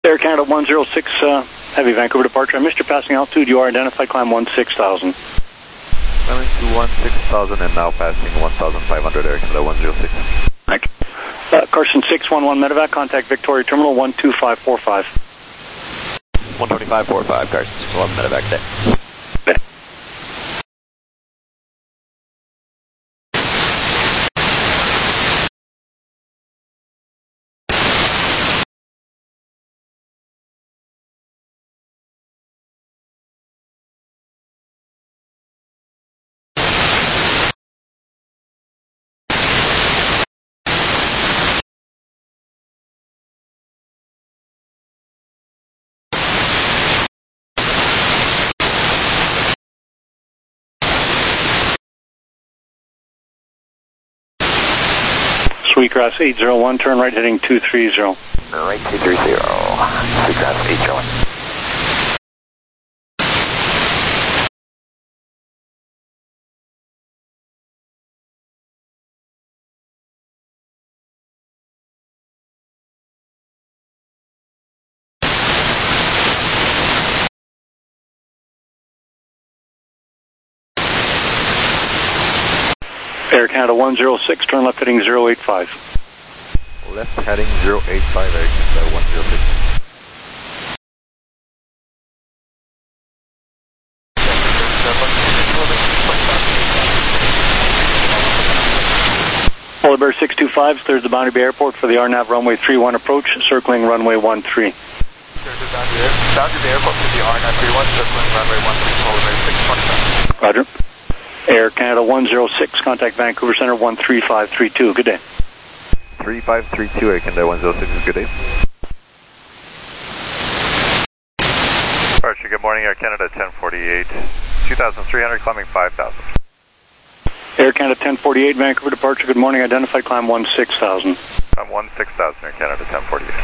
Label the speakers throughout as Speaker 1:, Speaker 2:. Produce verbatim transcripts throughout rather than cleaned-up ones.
Speaker 1: Air Canada one zero six, uh, heavy Vancouver departure. I missed your passing altitude. You are identified, climb one six thousand.
Speaker 2: Climbing to one six thousand and now passing one thousand five hundred, Air Canada one zero six.
Speaker 1: Thank you. Uh, Carson six one one Medevac, contact Victoria Terminal one two five four five.
Speaker 2: one twenty-five four five, Carson six one Medevac day.
Speaker 1: Sweetgrass eight zero one, turn right heading two three zero.
Speaker 3: Right two three zero, Sweetgrass eight zero one.
Speaker 1: Air Canada one zero six, turn left heading zero eight five.
Speaker 2: Left heading zero eight five, Air Canada one zero six.
Speaker 1: Polar Bear six two five, clears the Boundary Bay Airport for the R NAV runway three one approach, circling runway one three.
Speaker 3: Boundary Bay Airport for the R NAV three one, circling runway one three, Polar Bear six twenty-five.
Speaker 1: Roger. Air Canada one zero six, contact Vancouver Center one three five three two. Good day.
Speaker 2: three five three two, Air Canada one zero six, good day.
Speaker 4: Departure, good morning, Air Canada ten forty-eight, two thousand three hundred, climbing five thousand.
Speaker 1: Air Canada ten forty-eight, Vancouver departure, good morning, identified, climb one six thousand.
Speaker 4: I'm one six thousand, Air Canada ten forty-eight.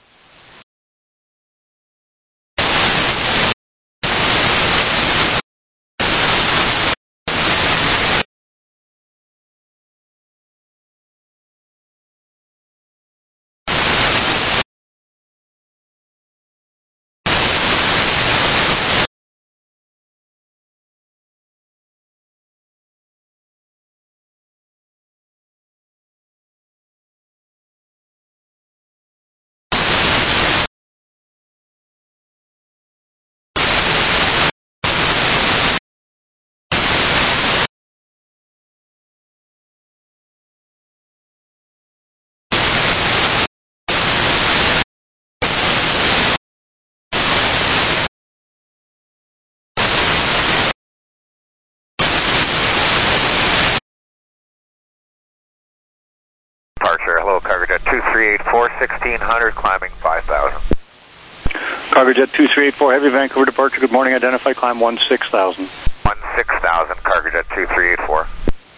Speaker 3: Departure, hello, Cargojet two three eight four, sixteen hundred, climbing five thousand.
Speaker 1: Cargojet two three eight four, heavy Vancouver departure, good morning, identified, climb one six thousand.
Speaker 3: one six thousand, Cargojet two three eight four.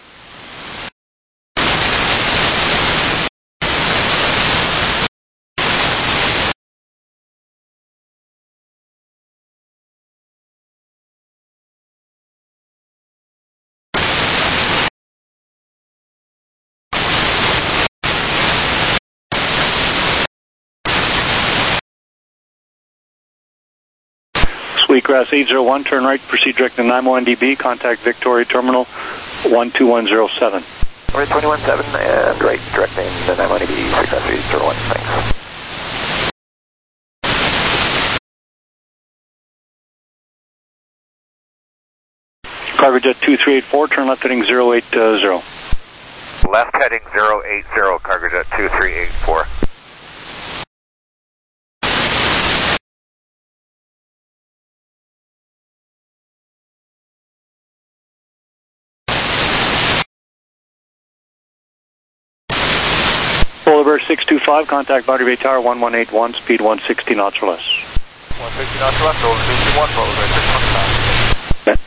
Speaker 1: Sweetgrass eight zero one, turn right, proceed direct to Nanaimo N D B, contact Victoria Terminal one two one zero seven.
Speaker 3: Right twenty-one seven and right, directing the Nanaimo N D B, Sweetgrass eight zero one, thanks.
Speaker 1: Cargojet two three eight four, turn left heading zero eight zero.
Speaker 3: Left heading zero eight zero, Cargojet two three eight four.
Speaker 1: Polar Bear six two five, contact Boundary Bay Tower one one eight one, speed one sixty knots or less.
Speaker 3: one sixty knots or less, over two one, Polar Bear six twenty-five.
Speaker 1: Okay.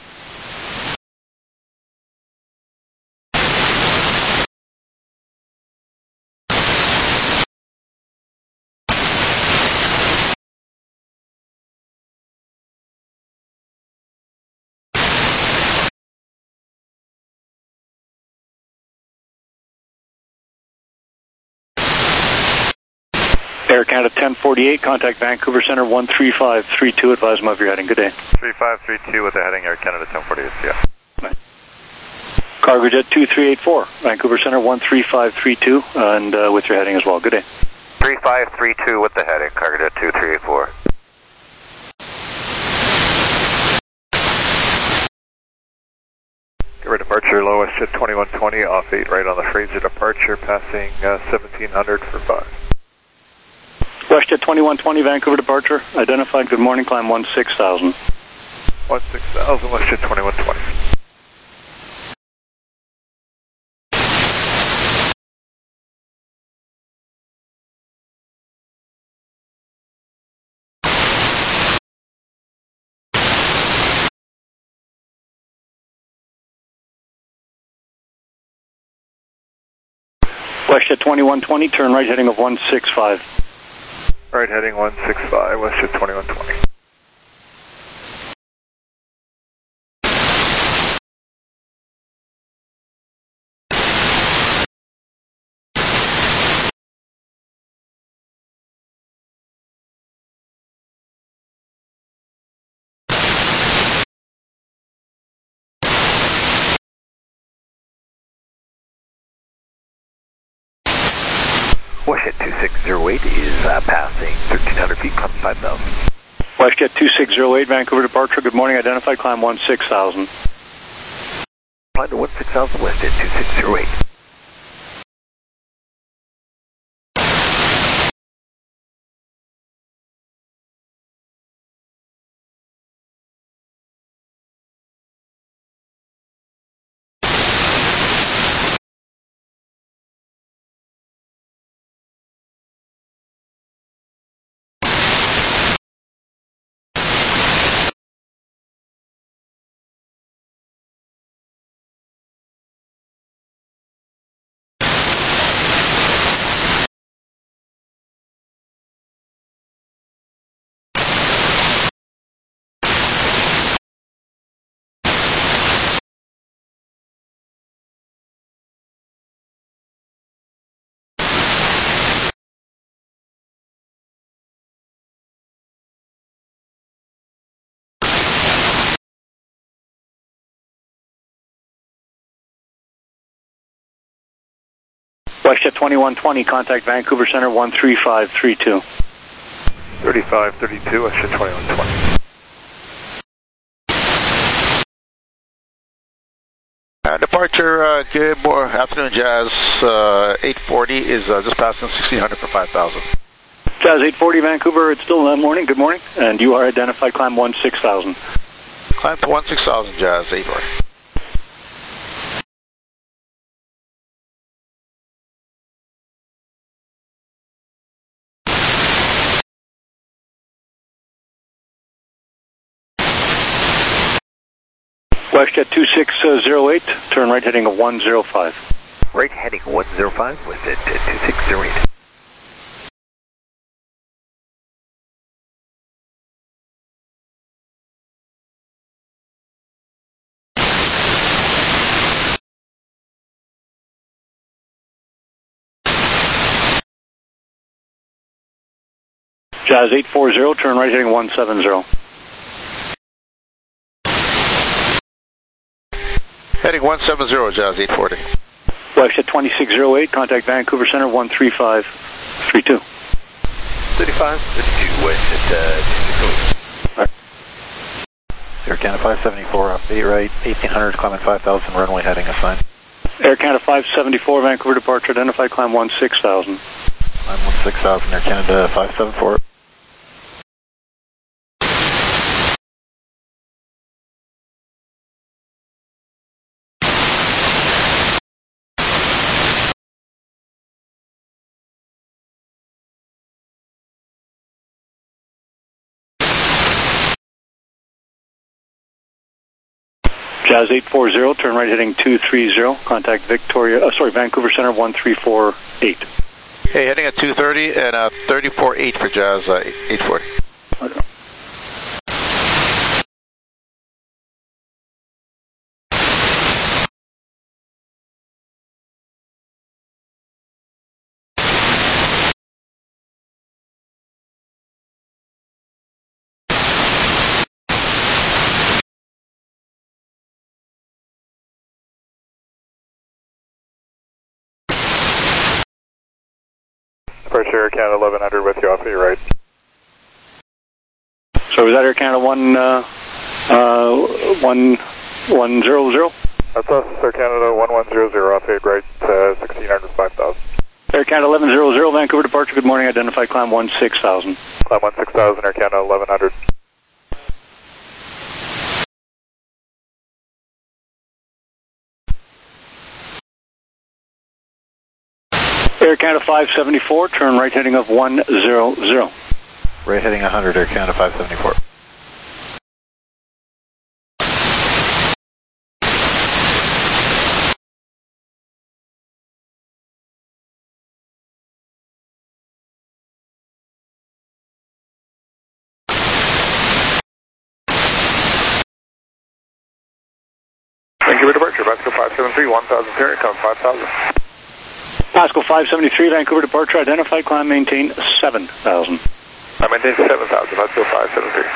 Speaker 1: Air Canada ten forty-eight, contact Vancouver Center one three five three two, advise them of your heading. Good day.
Speaker 4: three five three two with the heading Air Canada ten forty-eight, yeah.
Speaker 1: Nice. Cargo Jet two three eight four, Vancouver Center one three five three two, and uh, with your heading as well. Good day.
Speaker 2: three five three two with the heading, Cargo Jet two three eight four.
Speaker 4: Give departure, low WestJet twenty-one twenty, off eight right on the Fraser departure, passing uh, seventeen hundred for five.
Speaker 1: WestJet twenty-one twenty, Vancouver departure, identified, good morning, climb one six thousand.
Speaker 4: one six thousand, WestJet twenty-one twenty.
Speaker 1: WestJet twenty-one twenty, turn right heading of one six five.
Speaker 4: Right heading one six five, WestJet twenty-one twenty.
Speaker 2: WestJet two six zero eight is uh, passing thirteen hundred feet, climb five thousand.
Speaker 1: WestJet two six zero eight, Vancouver departure, good morning, identified, climb one six thousand.
Speaker 2: Climb to one six thousand, WestJet two six zero eight.
Speaker 1: WestJet twenty-one twenty, contact Vancouver Center one three five three two.
Speaker 4: thirty-five thirty-two, WestJet twenty-one twenty.
Speaker 5: Uh, departure, uh, good more afternoon, Jazz. Uh, eight forty is uh, just passing sixteen hundred for five thousand.
Speaker 1: Jazz eight forty, Vancouver, it's still uh, morning, good morning, and you are identified, climb one six thousand.
Speaker 5: Climb to one six thousand, Jazz, eight forty.
Speaker 1: WestJet two six zero eight, turn right heading of one zero five.
Speaker 2: Right heading one zero five, WestJet two six zero eight.
Speaker 1: Jazz eight four zero, turn right heading one seven zero.
Speaker 5: Heading one seven zero, Jazz, eight forty.
Speaker 1: WestJet twenty-six zero eight, contact Vancouver Center one three five three two.
Speaker 2: thirty-five thirty-two, WestJet uh, two six zero eight.
Speaker 1: Right.
Speaker 6: Air Canada five seventy-four, off eight right, eighteen hundred, climbing five thousand, runway heading assigned.
Speaker 1: Air Canada five seventy-four, Vancouver departure, identified, climb one six thousand.
Speaker 6: Climb one six thousand, Air Canada five seventy-four.
Speaker 1: Jazz eight four zero, turn right heading two three zero, contact Victoria, uh, sorry, Vancouver Center one three four eight.
Speaker 5: Hey, heading at two thirty and uh, thirty-four eight for Jazz, uh, eight forty.
Speaker 1: Okay.
Speaker 4: Air Canada eleven hundred with you off eight right.
Speaker 1: So was that Air Canada one, uh, uh, one, one zero zero?
Speaker 4: That's us, Air Canada one one zero zero off eight right, uh, sixteen hundred, five thousand.
Speaker 1: Air Canada eleven zero zero, Vancouver departure, good morning, identify climb one six thousand.
Speaker 4: Climb one six thousand, Air Canada eleven hundred.
Speaker 1: Air Canada five seventy-four, turn right heading of one zero zero.
Speaker 6: Right heading one hundred, Air Canada five seventy-four.
Speaker 4: Vancouver departure, Pascal five seven three, one thousand period, come five thousand.
Speaker 1: Pascal five seventy-three, Vancouver departure, identified climb, maintain seven thousand.
Speaker 4: I maintain seven thousand, Pascal five seven three.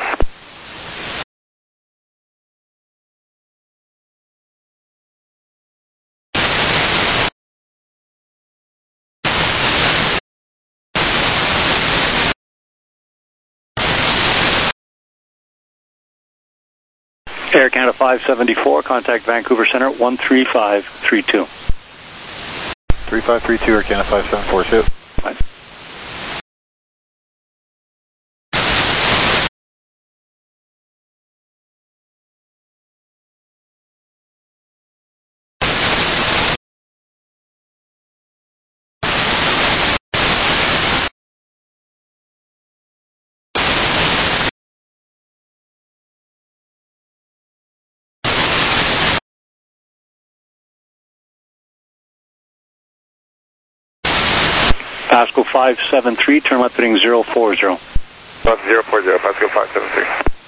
Speaker 1: Air Canada five seventy-four, contact Vancouver Center one three five three two.
Speaker 6: three five three two, Air Canada five seven four two.
Speaker 1: Right. Pascal five seven three, turn left heading zero four zero.
Speaker 4: Left zero four zero, Pascal five seven three.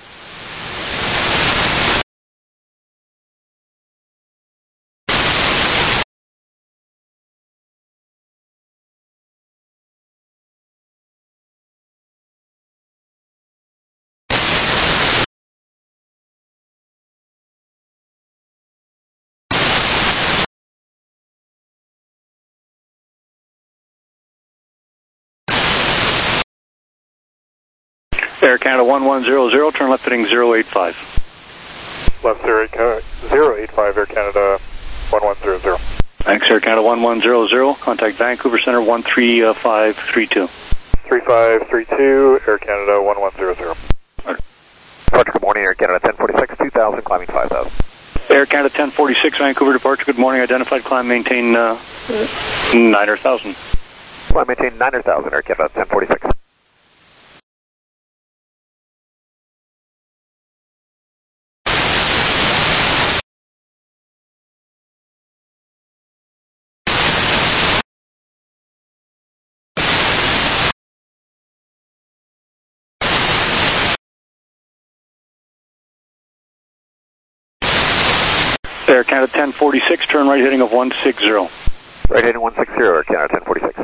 Speaker 1: Air Canada one one zero zero, turn left heading zero eight five.
Speaker 4: Left zero eight five, Air Canada one one zero zero.
Speaker 1: Thanks, Air Canada one one zero zero, contact Vancouver Center one three five three two.
Speaker 4: three five three two, Air Canada one one zero zero.
Speaker 2: Departure, good morning, Air Canada ten forty-six, two thousand, climbing five thousand.
Speaker 1: Air Canada ten forty-six, Vancouver departure, good morning, identified climb, maintain uh, nine thousand.
Speaker 2: Climb, maintain nine thousand, Air Canada ten forty-six.
Speaker 1: Air Canada ten forty-six, turn right heading of one six zero.
Speaker 2: Right heading one six zero, Air Canada ten forty-six.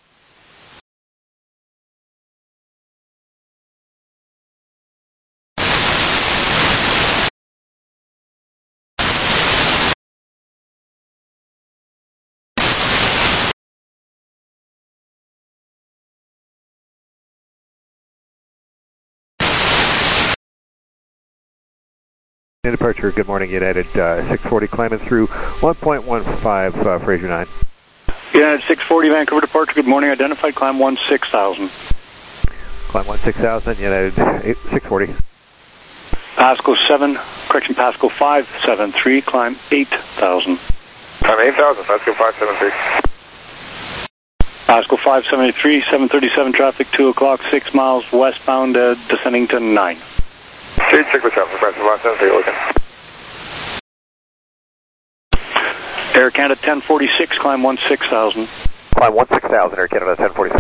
Speaker 7: Departure, good morning, United uh, six forty, climbing through one point one five, uh, Fraser nine.
Speaker 1: United six forty, Vancouver departure, good morning, identified climb one six thousand.
Speaker 7: Climb one six thousand, United six forty.
Speaker 1: Pascal seven, correction, Pascal five seven three, climb eight thousand.
Speaker 4: Climb eight thousand, Pascal five seven three.
Speaker 1: Pascal five seventy-three, seven thirty-seven traffic, two o'clock, six miles westbound, uh, descending to nine.
Speaker 4: Street six with traffic, Pascal five seven three, looking.
Speaker 1: Air Canada ten forty-six, climb one six thousand.
Speaker 2: Climb one six thousand, Air Canada ten forty-six.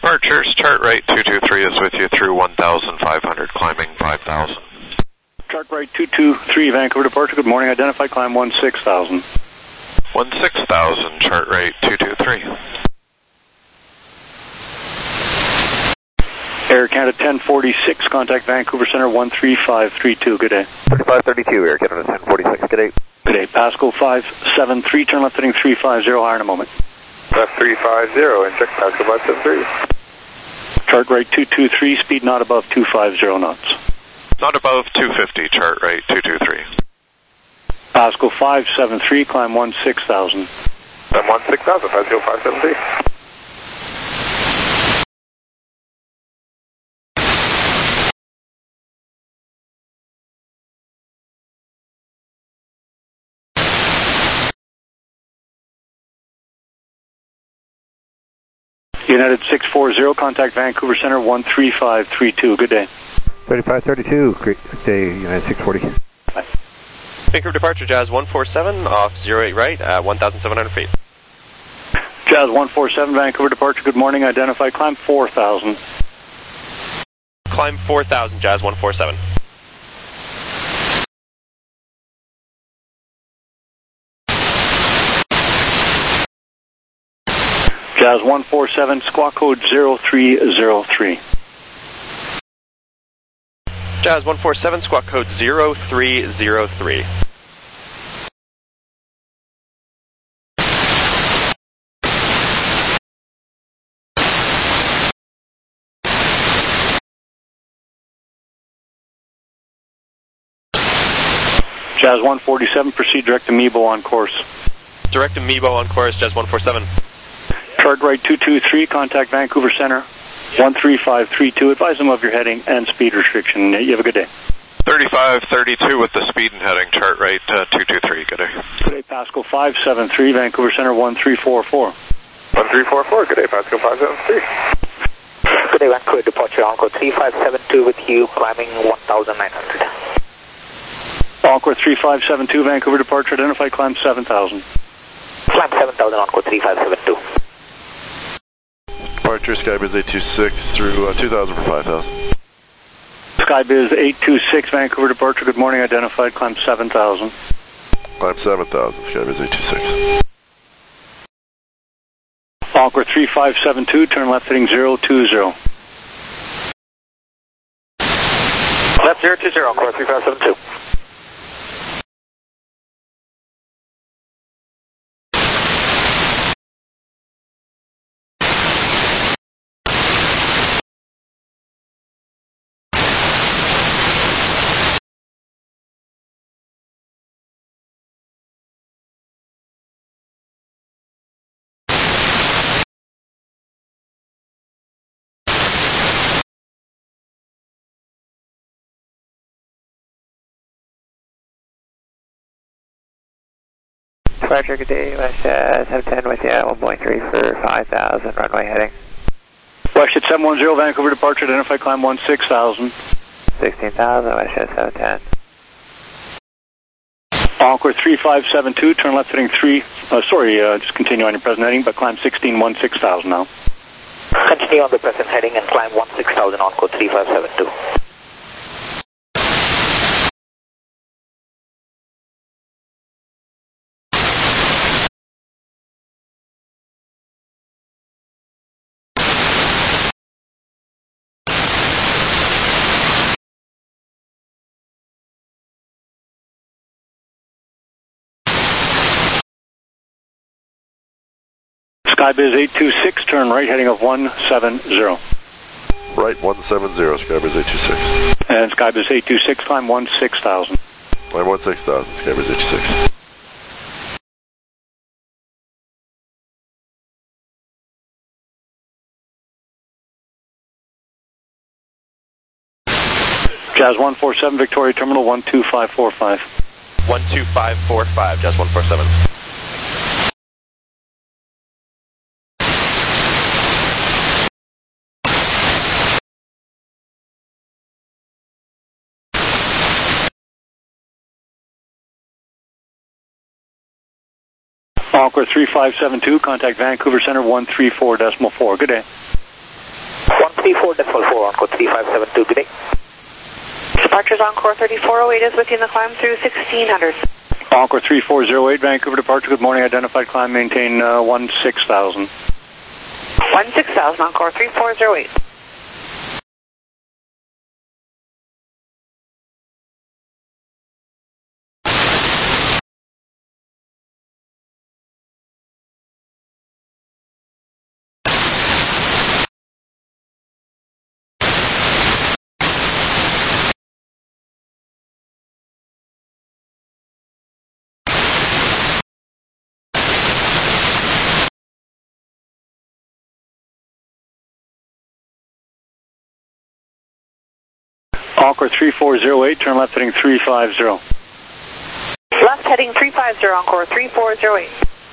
Speaker 8: Departures, chart right two two three is with you through one thousand five hundred, climbing five thousand.
Speaker 1: Chart right two two three, Vancouver departure, good morning, identify climb one six thousand.
Speaker 8: one six thousand, chart right two two three.
Speaker 1: Air Canada ten forty-six, contact Vancouver Center one three five three two, good day.
Speaker 4: thirty-five thirty-two, Air Canada ten forty-six, good day.
Speaker 1: Good day, Pasco five seven three, turn left heading three five zero, higher in a moment.
Speaker 4: Left three five zero, and check Pasco five seven three.
Speaker 1: Chart right two two three, speed not above two five zero knots.
Speaker 8: Not above two fifty, chart right two two three.
Speaker 1: Pasco five seven three, climb one six thousand.
Speaker 4: Climb one six thousand, Pasco five seven three.
Speaker 1: United six four zero, contact Vancouver Center one three five three two, good day.
Speaker 7: thirty-five thirty-two, great day, United six forty.
Speaker 1: Bye.
Speaker 9: Vancouver departure, Jazz one four seven, off zero eight right at one thousand seven hundred feet.
Speaker 1: Jazz one four seven, Vancouver departure, good morning, identify climb four thousand.
Speaker 9: Climb four thousand, Jazz one four seven.
Speaker 1: Jazz one four seven, squawk code zero three zero three.
Speaker 9: Jazz one four seven, squawk code zero three zero three.
Speaker 1: Jazz one forty-seven, proceed direct to Mebo on course.
Speaker 9: Direct to Mebo on course, Jazz one four seven.
Speaker 1: Chart right two two three, contact Vancouver Center one three five three two, advise them of your heading and speed restriction. You have a good day.
Speaker 8: thirty-five thirty-two with the speed and heading, chart right uh, two two three, good day.
Speaker 1: Good day, Pasco five seven three, Vancouver Center one three four four.
Speaker 4: one three four four, good day, Pasco five seven three.
Speaker 10: Good day, Vancouver departure, Encore three five seven two with you, climbing one thousand nine hundred.
Speaker 1: Encore three five seven two, Vancouver departure, identify climb seven thousand.
Speaker 10: Climb seven thousand, Encore three five seven two.
Speaker 2: Departure, Skybiz eight two six through uh, two thousand for five thousand.
Speaker 1: Skybiz eight two six, Vancouver departure, good morning, identified, climb seven thousand.
Speaker 2: Climb seven thousand, Skybiz eight two six.
Speaker 1: Encore three five seven two, turn left heading zero two zero.
Speaker 10: Left zero two zero, Encore three five seven two.
Speaker 11: Departure, good day, West uh, seven ten with you, one point three for five thousand, runway heading.
Speaker 1: Westjet seven one zero, Vancouver departure, identify climb one six thousand.
Speaker 11: sixteen thousand, Westjet seven ten.
Speaker 1: Encore three five seven two, turn left heading three, uh, sorry, uh, just continue on your present heading, but climb sixteen one six thousand now.
Speaker 10: Continue on the present heading and climb one six thousand, Encore three five seven two.
Speaker 1: Skybiz eight two six, turn right heading of one seven zero.
Speaker 2: Right one seven zero, Skybiz eight two six.
Speaker 1: And Skybiz eight two six, climb one six thousand.
Speaker 2: Climb one six thousand, Skybiz eight two six.
Speaker 1: Jazz one four seven, Victoria Terminal one two five four five.
Speaker 9: one two five four five, Jazz one four seven.
Speaker 1: Encore three five seven two, contact Vancouver Center one three four decimal four. Good day.
Speaker 10: three four decimal four, Encore three five seven two, good day.
Speaker 12: Departures Encore thirty-four oh eight is within the climb through sixteen hundred.
Speaker 1: Encore three four zero eight, Vancouver departure, good morning, identified climb, maintain uh, one six thousand.
Speaker 12: one six thousand, Encore three four zero eight.
Speaker 1: Encore three four zero eight, turn left heading three five zero.
Speaker 12: Left heading three five zero, Encore three four zero eight.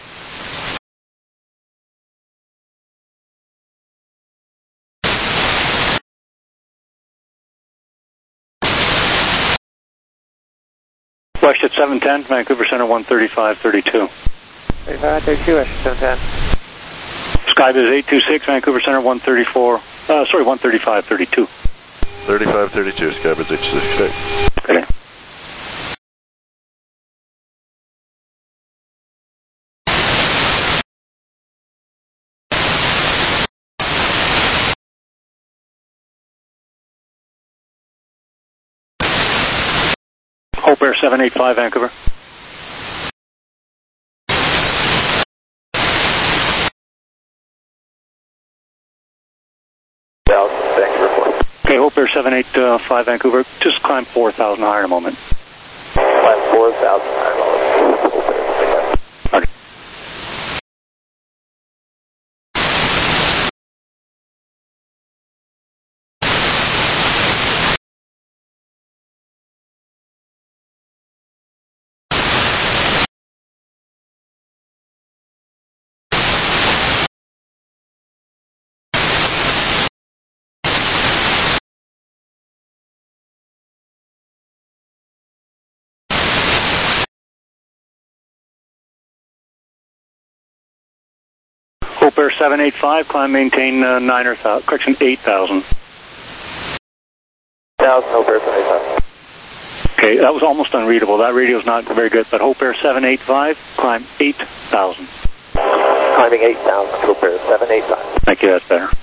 Speaker 1: West at seven ten, Vancouver Center one thirty-five thirty-two.
Speaker 11: thirty-five thirty-two, West seven ten.
Speaker 1: Skybiz eight two six, Vancouver Center one thirty-four, uh, sorry, one thirty-five thirty-two.
Speaker 2: thirty-five thirty-two, Skybiz eight two six.
Speaker 1: Okay. Hope Air seven eight five, Vancouver. Okay, Hope Air seven eight five, Vancouver. Just climb four thousand higher in a moment.
Speaker 10: Climb four thousand higher in a moment.
Speaker 1: Okay. Hope Air seven eight five, climb, maintain uh, nine or thousand, correction, eight thousand.
Speaker 10: Thousand, Hope Air seven eight five.
Speaker 1: Okay, that was almost unreadable. That radio's not very good, but Hope Air seven eight five, climb eight thousand.
Speaker 10: Climbing eight thousand, Hope Air seven eight five.
Speaker 1: Thank you, that's better.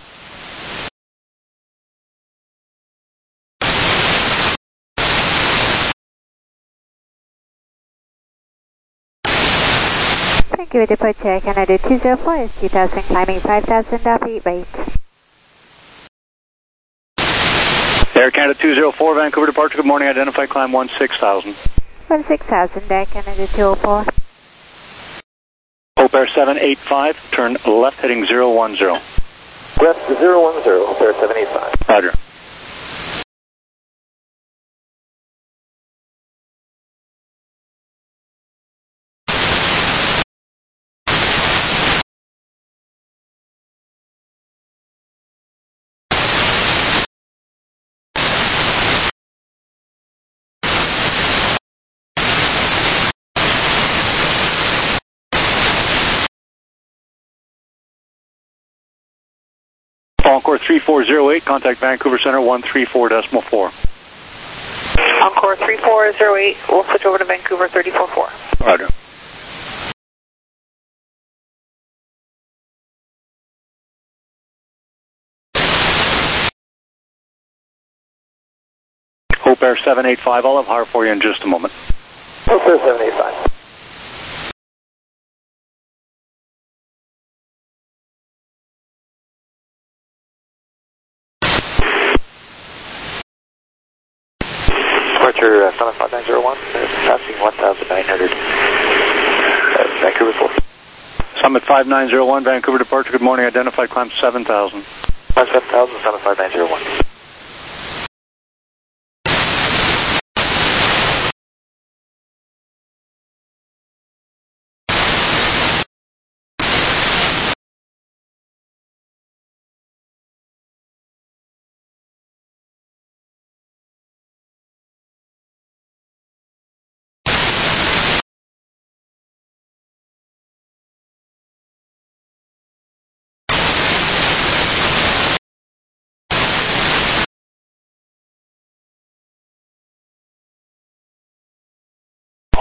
Speaker 13: Thank you, departure Canada two zero four is two thousand, climbing five thousand, off eight right.
Speaker 1: Air Canada two zero four, Vancouver departure, good morning, identified climb one six thousand.
Speaker 13: one six thousand, Air Canada two zero four.
Speaker 1: Hope Air seven eight five, turn left heading zero one zero.
Speaker 10: West zero one zero, Hope Air seven eight five.
Speaker 1: Roger. Encore three four zero eight, contact Vancouver Center one three four decimal four.
Speaker 12: Encore three four zero eight, we'll switch over to Vancouver thirty four four.
Speaker 1: Roger. Hope Air seven eight five, I'll have higher for you in just a moment.
Speaker 10: Hope Air seven eight five. Departure uh, Summit five nine zero one, passing one thousand nine hundred. Uh, Vancouver four.
Speaker 1: Summit five nine zero one, Vancouver departure, good morning, identified climb seven thousand.
Speaker 10: Climb seven thousand, Summit five nine zero one.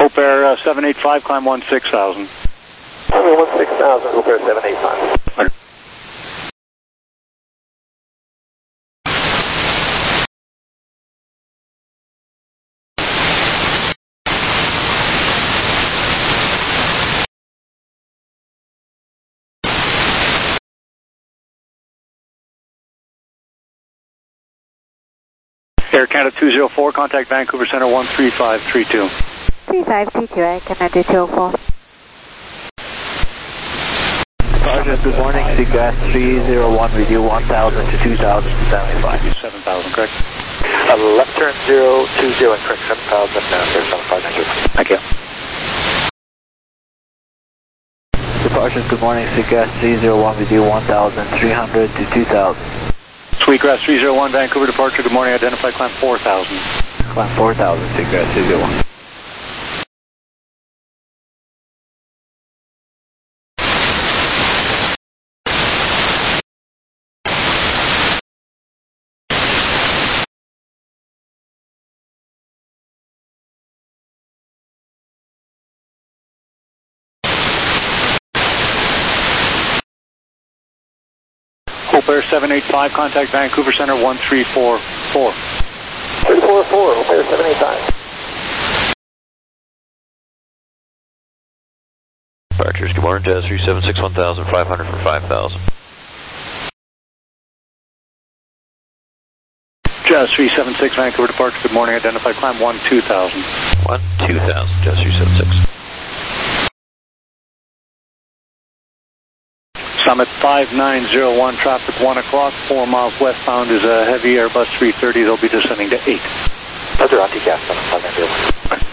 Speaker 1: Hope Air uh, seven eight five, climb one six thousand.
Speaker 10: one six thousand, Hope Air seven eight five.
Speaker 1: Air Canada two zero four, contact Vancouver Center one three five three two.
Speaker 13: three five two two, Air Canada two zero four.
Speaker 6: Sergeant, good morning. Seagrass three zero one with you, one thousand to two thousand seventy-five.
Speaker 1: seven thousand, correct?
Speaker 10: Uh, left turn zero two zero and correct seven thousand, uh, seven five nine zero.
Speaker 1: Thank you.
Speaker 6: Sergeant, good morning. Seagrass three zero one with you, one thousand three hundred to two thousand.
Speaker 1: Sweetgrass three zero one, Vancouver departure, good morning, identify climb four thousand.
Speaker 6: Climb four thousand, Seagrass three zero one.
Speaker 1: Hope Air seven eight five, contact Vancouver Center one three four four.
Speaker 10: three four four, Hope Air seven eight five.
Speaker 2: Departures, good morning, Jazz three seven six, one thousand five hundred for five thousand.
Speaker 1: Jazz three seven six, Vancouver departure, good morning, identify climb one two thousand.
Speaker 2: one two thousand, Jazz three seven six.
Speaker 1: Summit five nine zero one, traffic one o'clock, four miles westbound is a heavy Airbus three thirty, they'll be descending to eight.
Speaker 10: Roger, anti-gas, Summit five nine zero one.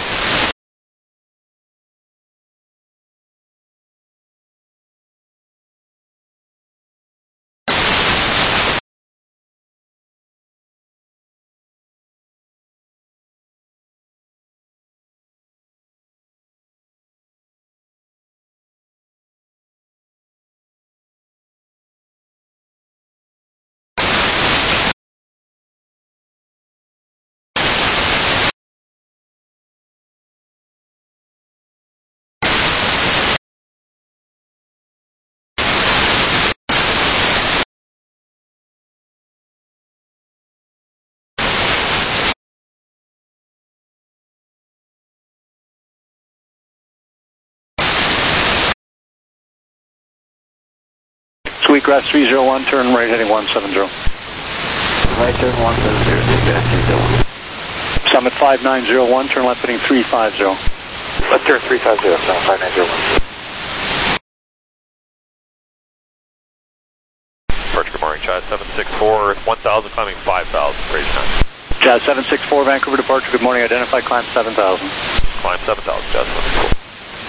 Speaker 1: Sweetgrass three zero one, turn right heading one seven zero.
Speaker 6: Right turn one seven zero, Seagrass three zero one.
Speaker 1: Summit five nine zero one, turn left heading three five zero.
Speaker 10: Left turn three five zero, Summit five nine zero one.
Speaker 2: Departure, good morning, Jazz seven six four, one thousand climbing five thousand, range nine.
Speaker 1: Jazz seven six four, Vancouver departure, good morning, identify climb seven thousand.
Speaker 2: Climb seven thousand, Jazz seven six four.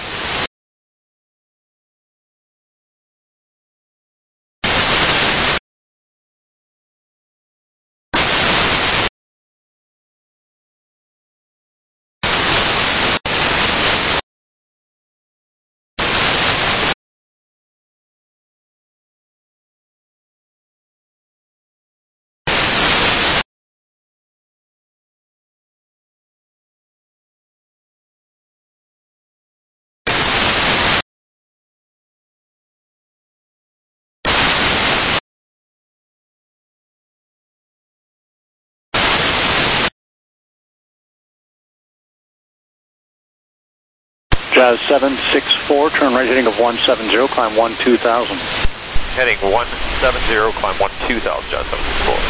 Speaker 1: Jazz seven six four, turn right heading of one seven zero, climb one two thousand.
Speaker 2: Heading one seven zero, climb one two thousand, Jazz seven six four.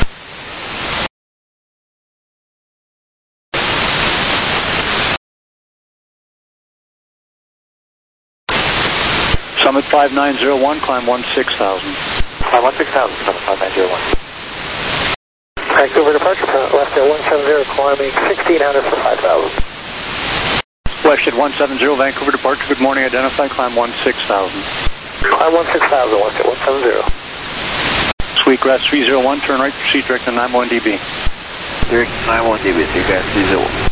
Speaker 1: Summit five nine zero one, climb one six thousand.
Speaker 10: Climb one six thousand, Summit five nine zero one. Vancouver departure, left at one seven zero, climbing sixteen hundred for five thousand.
Speaker 1: West at one seven zero, Vancouver departure, good morning, identify climb one six thousand.
Speaker 10: Climb one six thousand, west at one seven zero.
Speaker 1: Sweetgrass three zero one, turn right, proceed direct to nine one D B.
Speaker 6: Direct to nine one D B, Seagrass three zero one.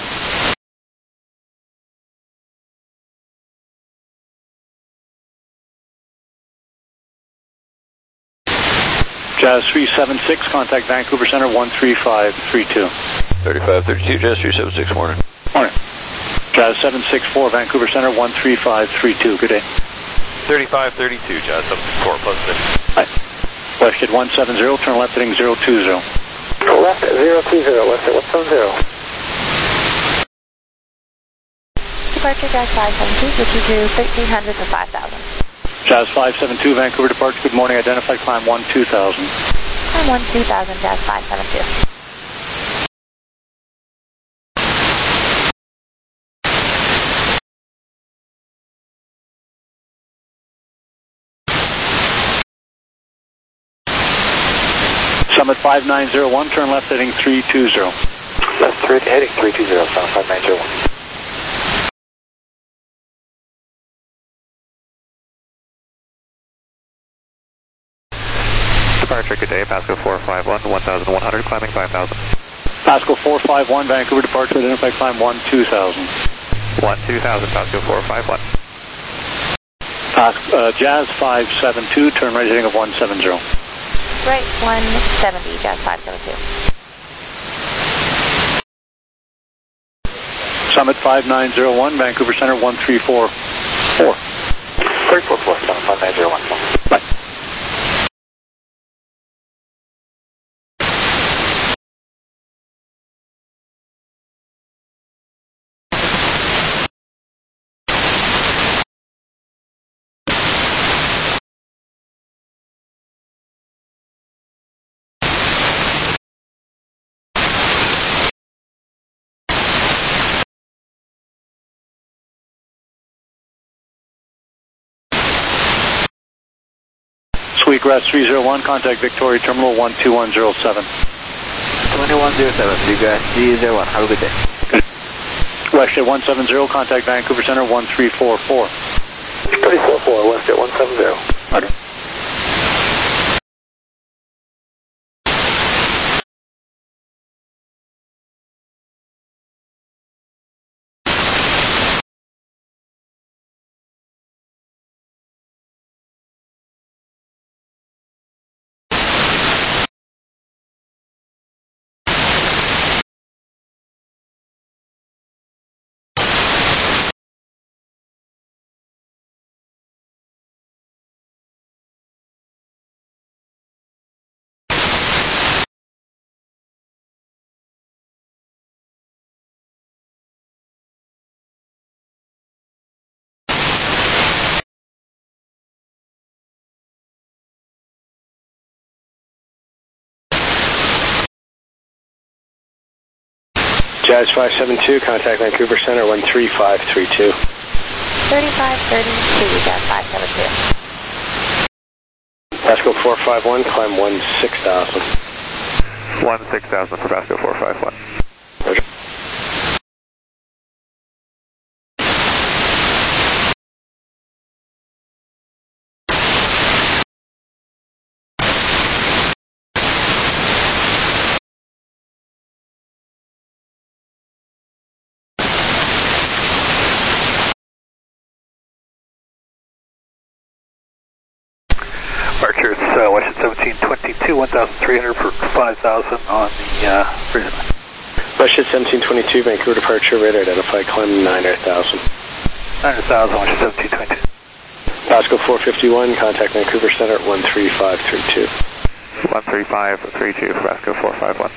Speaker 1: Jazz three seven six, contact Vancouver Center one three five three two.
Speaker 2: thirty-five thirty-two, Jazz three seven six, morning.
Speaker 1: Morning. Jazz seven six four, Vancouver Center, one three five three two. Good day.
Speaker 9: thirty-five thirty-two, Jazz seven six four, plus six.
Speaker 1: Hi. Westjet one seven zero, turn left heading zero two zero.
Speaker 10: Left at zero two zero, left at one seven zero.
Speaker 12: Departure Jazz five seven two, switch you to thirteen hundred for five thousand.
Speaker 1: Jazz five seven two, Vancouver departure, good morning, identified climb one two thousand.
Speaker 12: Climb one two thousand, Jazz five seven two.
Speaker 1: Summit five nine zero one, turn left heading three two zero.
Speaker 10: Left three, heading three two zero, Summit five nine zero one.
Speaker 4: Departure, good day, Pasco four five one, one thousand one hundred, climbing five thousand.
Speaker 1: Pasco four five one, Vancouver departure, identified climb one two thousand.
Speaker 4: one two thousand, Pasco four five one.
Speaker 1: Pas uh, Jazz five seven two, turn right heading of one seven zero.
Speaker 12: Right, one seventy, Jazz five seven two.
Speaker 1: Summit five nine zero one, Vancouver Center, one three four four.
Speaker 10: three four four, Summit five nine zero one.
Speaker 1: Bye. Sweetgrass three zero one, contact Victoria Terminal one two one zero seven.
Speaker 6: twenty-one zero seven, Sweetgrass three zero one, have a good day.
Speaker 1: Good. Westjet one seven zero, contact Vancouver Center one three four four.
Speaker 10: three four four, Westjet one seven zero.
Speaker 1: Roger.
Speaker 14: Jazz five seven two, contact Vancouver Center one three five three two.
Speaker 12: thirty-five thirty-two, Jazz five seven two.
Speaker 14: Pasco four five one, climb one six thousand.
Speaker 4: one six thousand for Pasco four five one.
Speaker 14: Roger.
Speaker 4: Departure, it's uh, Westjet seventeen twenty-two, one thousand three hundred for five thousand on the uh, Freedom.
Speaker 14: Westjet seventeen twenty-two, Vancouver departure, radar identified, climb nine hundred thousand.
Speaker 4: nine hundred thousand, Westjet seventeen twenty-two.
Speaker 14: Pasco four fifty-one, contact Vancouver Center one three five three two.
Speaker 4: one three five three two for Pasco four five one.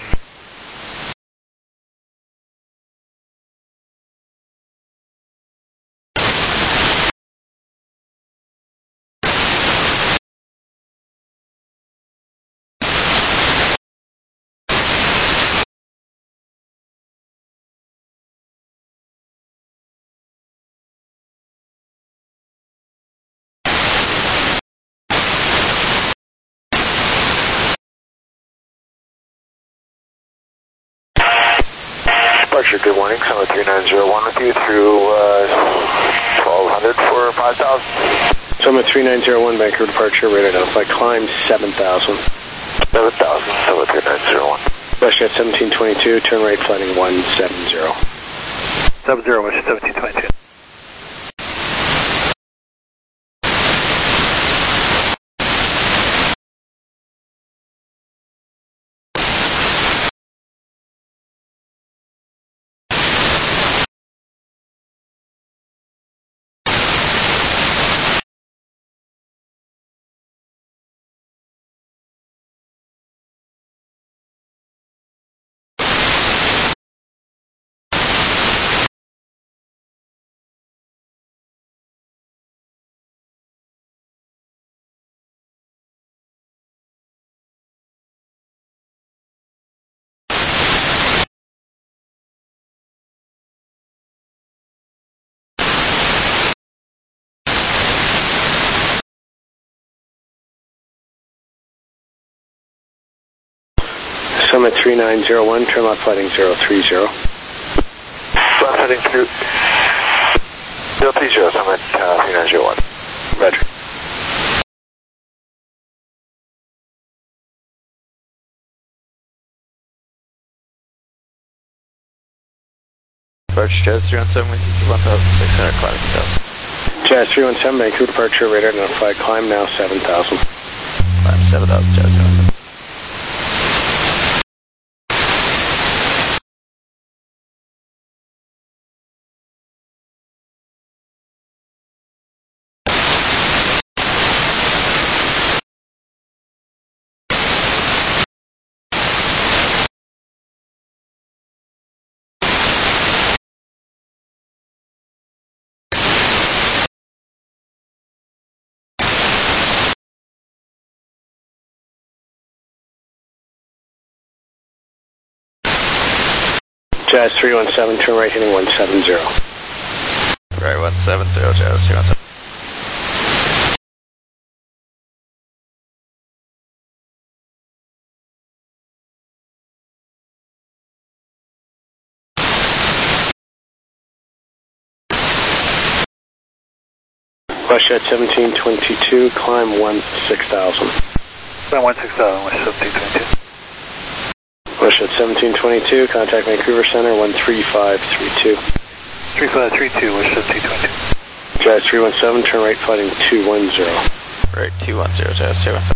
Speaker 10: Departure, good morning, Summit three nine zero one with you through uh, twelve hundred for five thousand.
Speaker 14: Summit three nine zero one, Vancouver departure, radar identified, climb seven thousand.
Speaker 10: seven thousand, Summit three nine zero one.
Speaker 14: Westjet seventeen twenty-two, turn right, flighting one seven zero.
Speaker 4: seven zero, Westjet seventeen twenty-two.
Speaker 14: Summit three nine zero one, turn left heading zero three zero.
Speaker 3: Left heading through zero three zero, Summit uh, three nine zero one. Roger.
Speaker 2: Departure Jazz three one seven, one thousand six hundred, climbing two thousand.
Speaker 14: Jazz three one seven, Vancouver departure, radar identified, climb now seven thousand.
Speaker 2: Climb seven thousand, Jazz three one seven.
Speaker 14: Jazz three one seven, turn right heading one seven zero.
Speaker 2: Right, one seven zero, Jazz three one seven.
Speaker 14: WestJet seventeen twenty-two, climb one six thousand.
Speaker 4: Climb one six thousand, WestJet seventeen twenty-two.
Speaker 14: WestJet seventeen twenty-two, contact Vancouver Center one three five three two.
Speaker 4: three five three two, WestJet seventeen twenty-two.
Speaker 14: Jazz three one seven, turn right flighting two one zero.
Speaker 2: Right, two one zero, Jazz two one seven.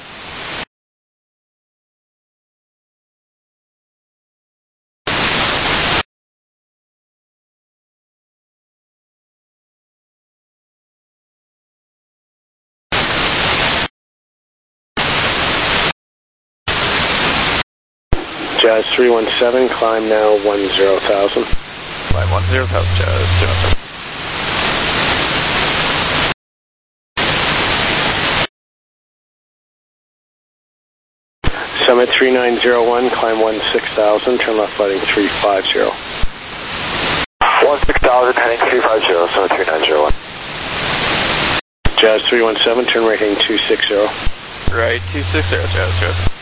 Speaker 14: Jazz three one seven, climb now one zero thousand.
Speaker 2: Climb one zero thousand, Jazz two one seven.
Speaker 14: Summit three nine zero one, climb one six thousand, turn left flighting three five zero.
Speaker 3: one six thousand, heading three five zero, Summit three nine zero one.
Speaker 14: Jazz three one seven, turn right heading two six zero.
Speaker 2: Right, two six zero, Jazz two one seven.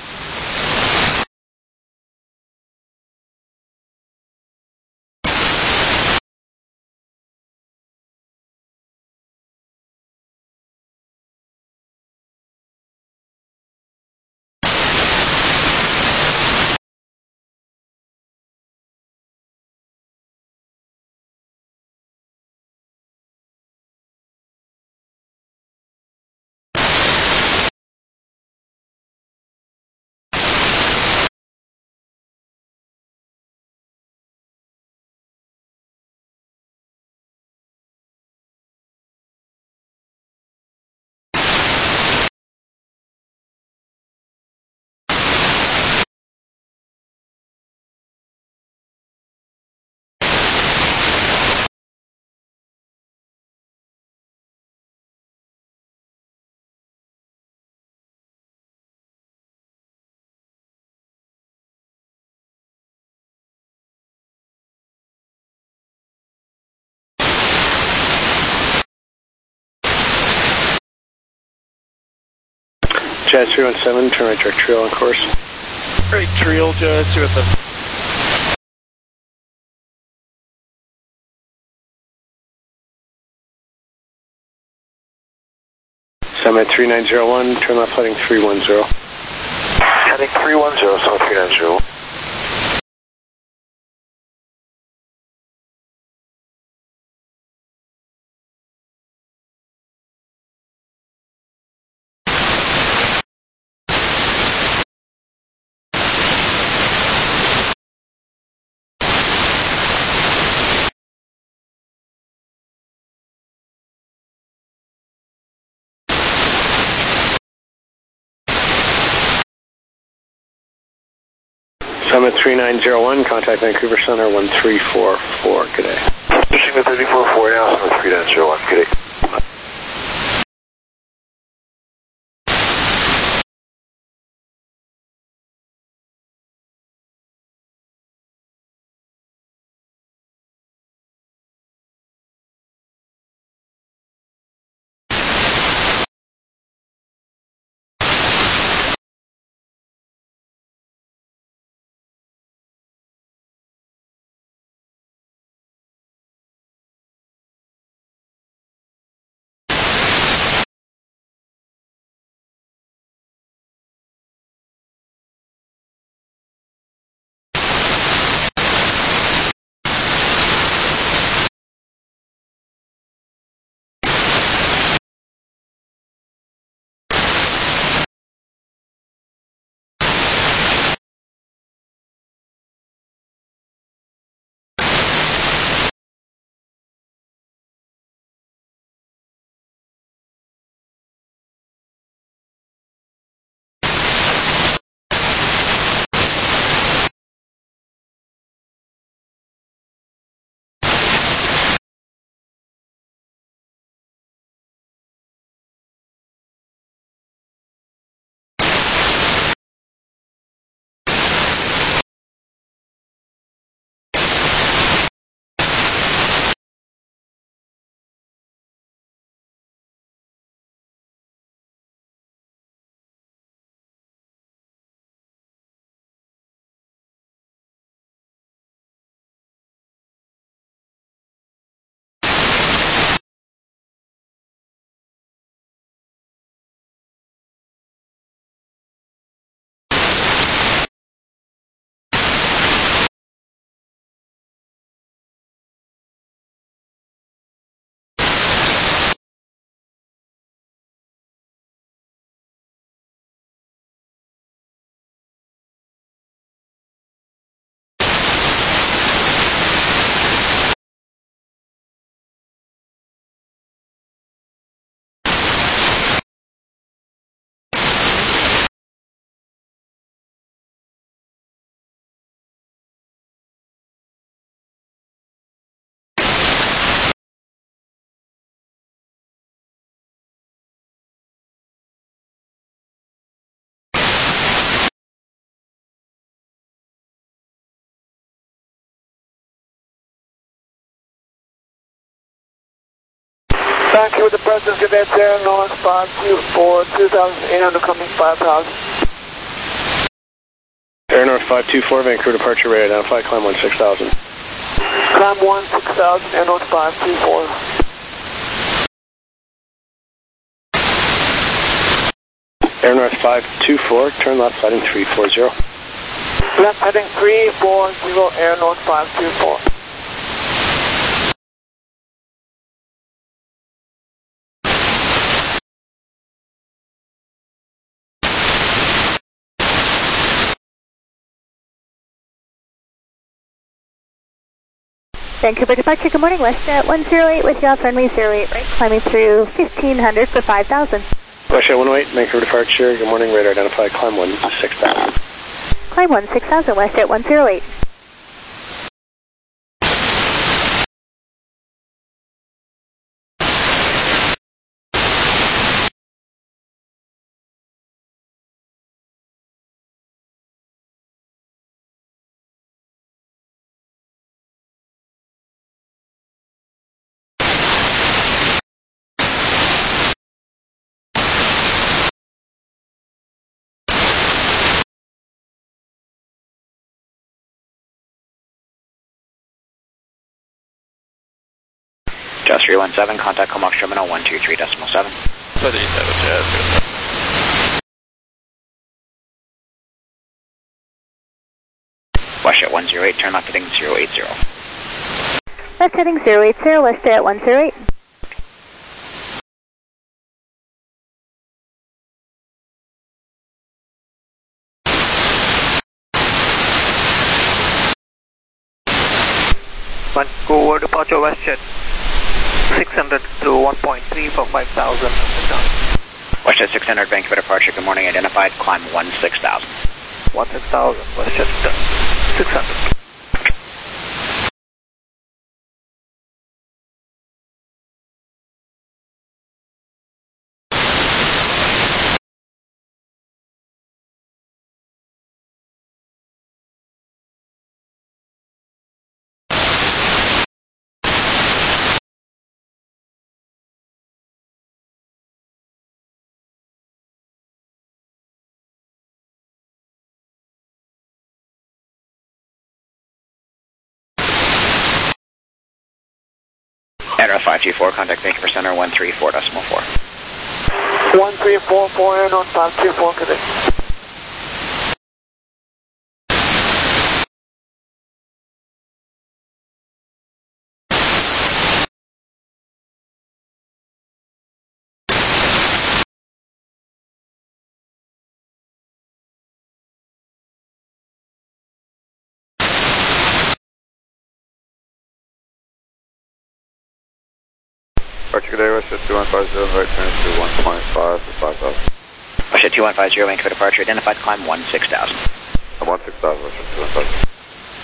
Speaker 14: Jazz three one seven, turn right direct trail on course.
Speaker 2: Right, trail, Jazz two one seven.
Speaker 14: Summit three nine zero one, turn left heading three one zero.
Speaker 3: Heading three one zero, Summit three nine zero.
Speaker 14: Summit three nine zero one, contact Vancouver Center one three four four, good day.
Speaker 3: Pushing the thirty four four now, Summit three nine zero one, good day. Vancouver departure, cadet Air North five two four, two thousand eight hundred coming five thousand.
Speaker 14: Air North five two four, Vancouver departure ready, identify, climb one six thousand.
Speaker 3: Climb one six thousand, Air North five two four.
Speaker 14: Air North five two four, turn left heading three four zero.
Speaker 3: Left heading three four zero, Air North five two four.
Speaker 13: Vancouver departure, good morning, WestJet one zero eight with you off runway zero eight right, climbing through fifteen hundred for five thousand.
Speaker 14: WestJet one oh eight, Vancouver departure, good morning, radar identify, climb one six thousand.
Speaker 13: Climb one six thousand, WestJet one zero eight.
Speaker 10: Jazz three one seven, contact Comox Terminal one two three decimal seven.
Speaker 9: seventy-seven, Jazz.
Speaker 10: WestJet one zero eight, turn left heading zero eight zero.
Speaker 13: Left heading zero eight zero, WestJet one zero eight.
Speaker 4: Vancouver departure WestJet six hundred to one point three for five thousand.
Speaker 10: WestJet six hundred, Vancouver departure, good morning, identified, climb one six thousand.
Speaker 4: one six thousand, WestJet six hundred.
Speaker 10: Air five two four, contact Vancouver Center one three four decimal four.
Speaker 3: one three four four, Air North five two four, cadet.
Speaker 2: Departure today, WestJet two one five zero, right turn to one point five for five thousand.
Speaker 10: WestJet two one five zero, Vancouver departure, identified, climb one six thousand.
Speaker 2: one six thousand, WestJet two one five zero.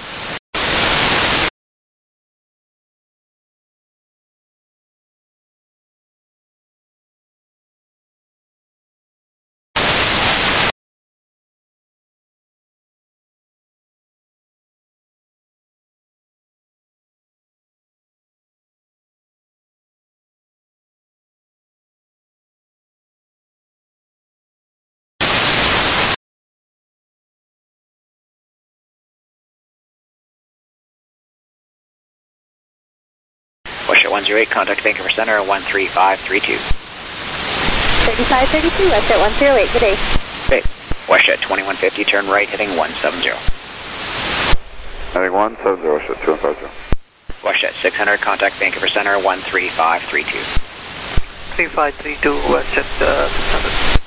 Speaker 10: WestJet one zero eight, contact Vancouver Center one three five three two.
Speaker 13: thirty-five thirty-two, WestJet one zero eight, good day.
Speaker 10: Okay. WestJet twenty-one fifty, turn right heading one seven zero.
Speaker 2: Heading one seven zero, WestJet two one five zero.
Speaker 10: WestJet six hundred, contact Vancouver Center one three five three two.
Speaker 4: three five three two, WestJet uh, six hundred.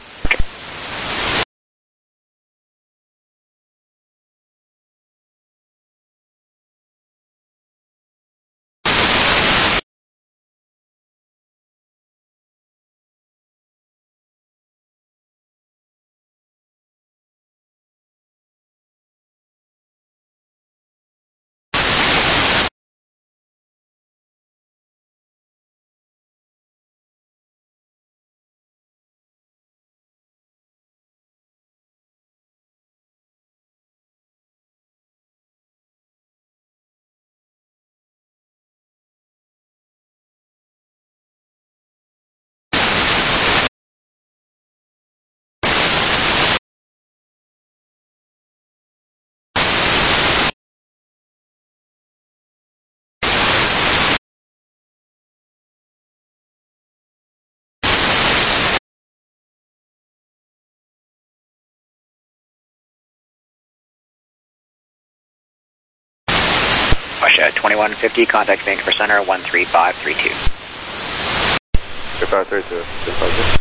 Speaker 15: at twenty-one fifty, contact Vancouver Center, one three five three two.
Speaker 2: three five three two, departure.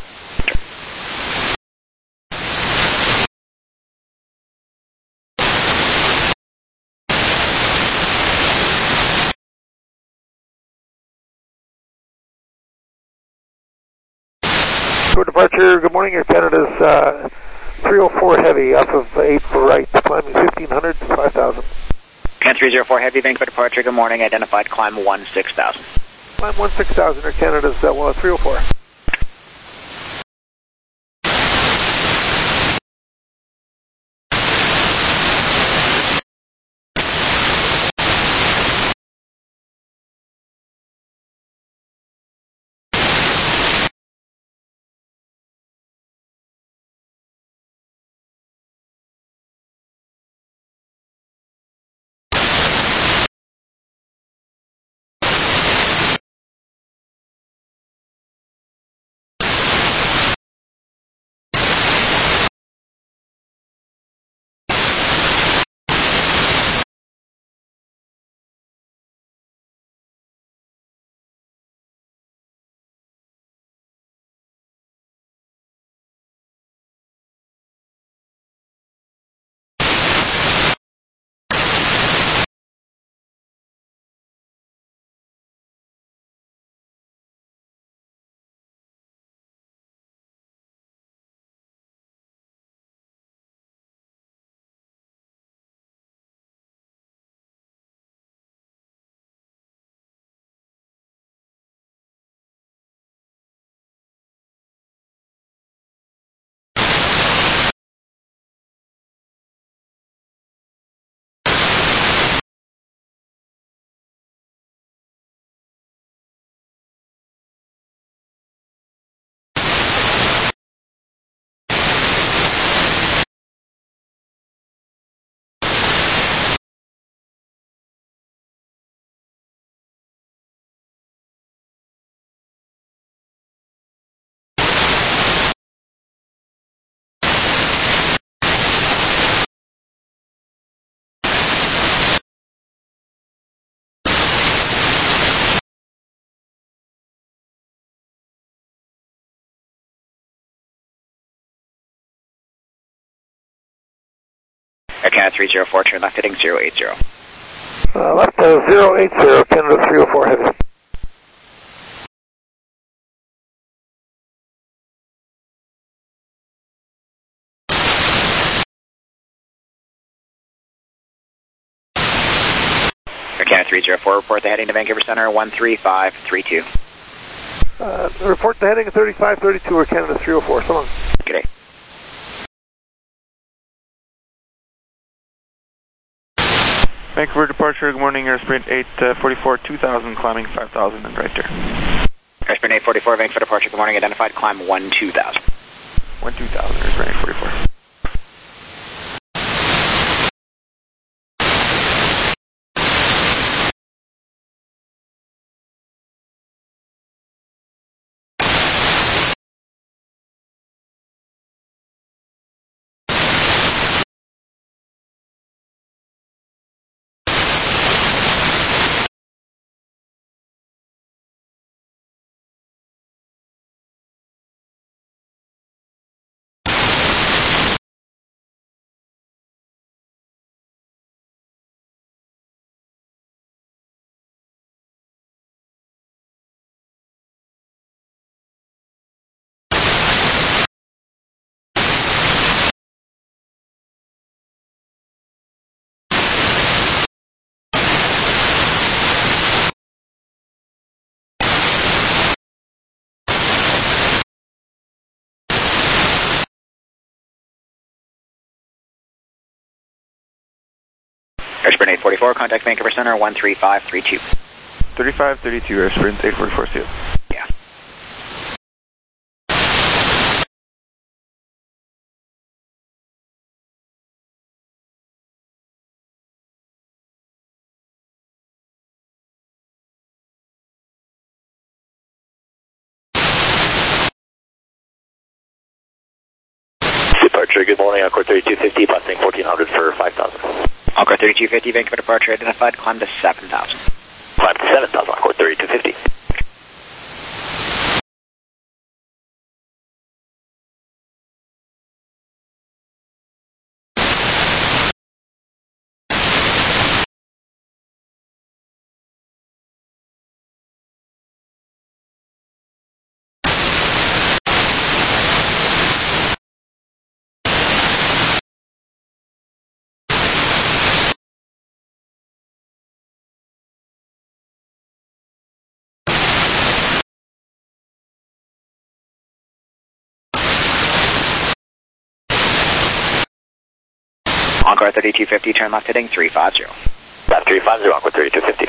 Speaker 16: For departure, good morning, Air Canada's uh, three oh four Heavy off of eight for right, climbing fifteen hundred to five thousand.
Speaker 15: Can three oh four Heavy, Vancouver departure, good morning, identified climb one six thousand.
Speaker 16: Climb one six thousand, Air Canada's uh, well, three oh four.
Speaker 15: Air Canada three oh four, turn left heading zero eight zero.
Speaker 16: Uh, left uh, zero eight zero, Canada three oh four Heavy.
Speaker 15: Air Canada three oh four, report the heading to Vancouver Center, one three five three two.
Speaker 16: Uh, report the heading thirty-five thirty-two, Air Canada three oh four, so long.
Speaker 15: Good day.
Speaker 17: Vancouver departure, good morning, airsprint eight forty-four, two thousand, climbing five thousand and right there.
Speaker 15: Airsprint eight forty-four, Vancouver departure, good morning, identified climb one two thousand.
Speaker 17: one two thousand, airsprint eight forty-four.
Speaker 15: Airsprint eight forty-four, contact Vancouver Center, one three five three two.
Speaker 17: thirty-five thirty-two, airsprint eight forty-four, see you.
Speaker 15: Yeah.
Speaker 3: Departure, good morning, Encore thirty-two fifty, passing fourteen hundred for five thousand.
Speaker 15: Encore thirty-two fifty, Vancouver departure identified, climb to seven thousand.
Speaker 3: Climb to seven thousand, Encore thirty-two fifty.
Speaker 15: Encore thirty-two fifty, turn left heading three five zero.
Speaker 3: Left three five zero, Encore thirty-two fifty.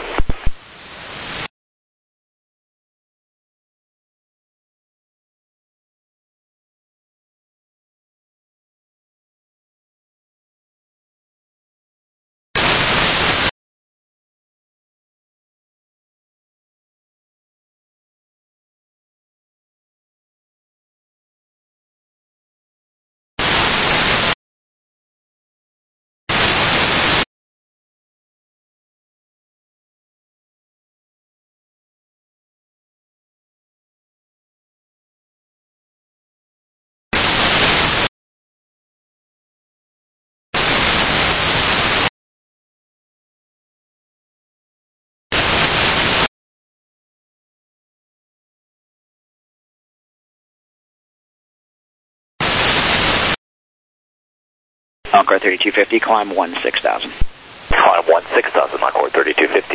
Speaker 15: Encore thirty-two fifty, climb one six thousand.
Speaker 3: Climb one six thousand, Encore thirty-two fifty.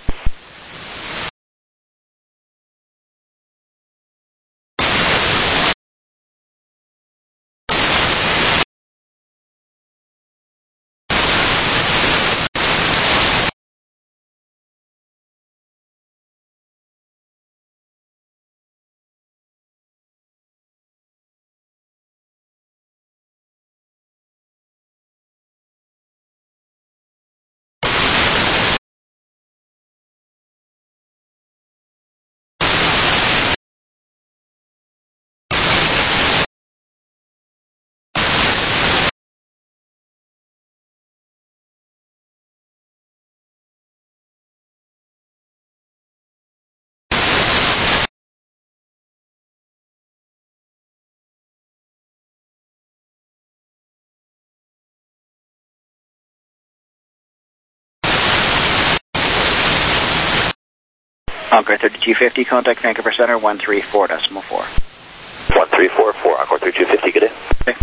Speaker 15: Encore thirty-two fifty, contact Vancouver Center one three four decimal four.
Speaker 3: one three four four, Encore thirty-two fifty, good day.
Speaker 15: Okay.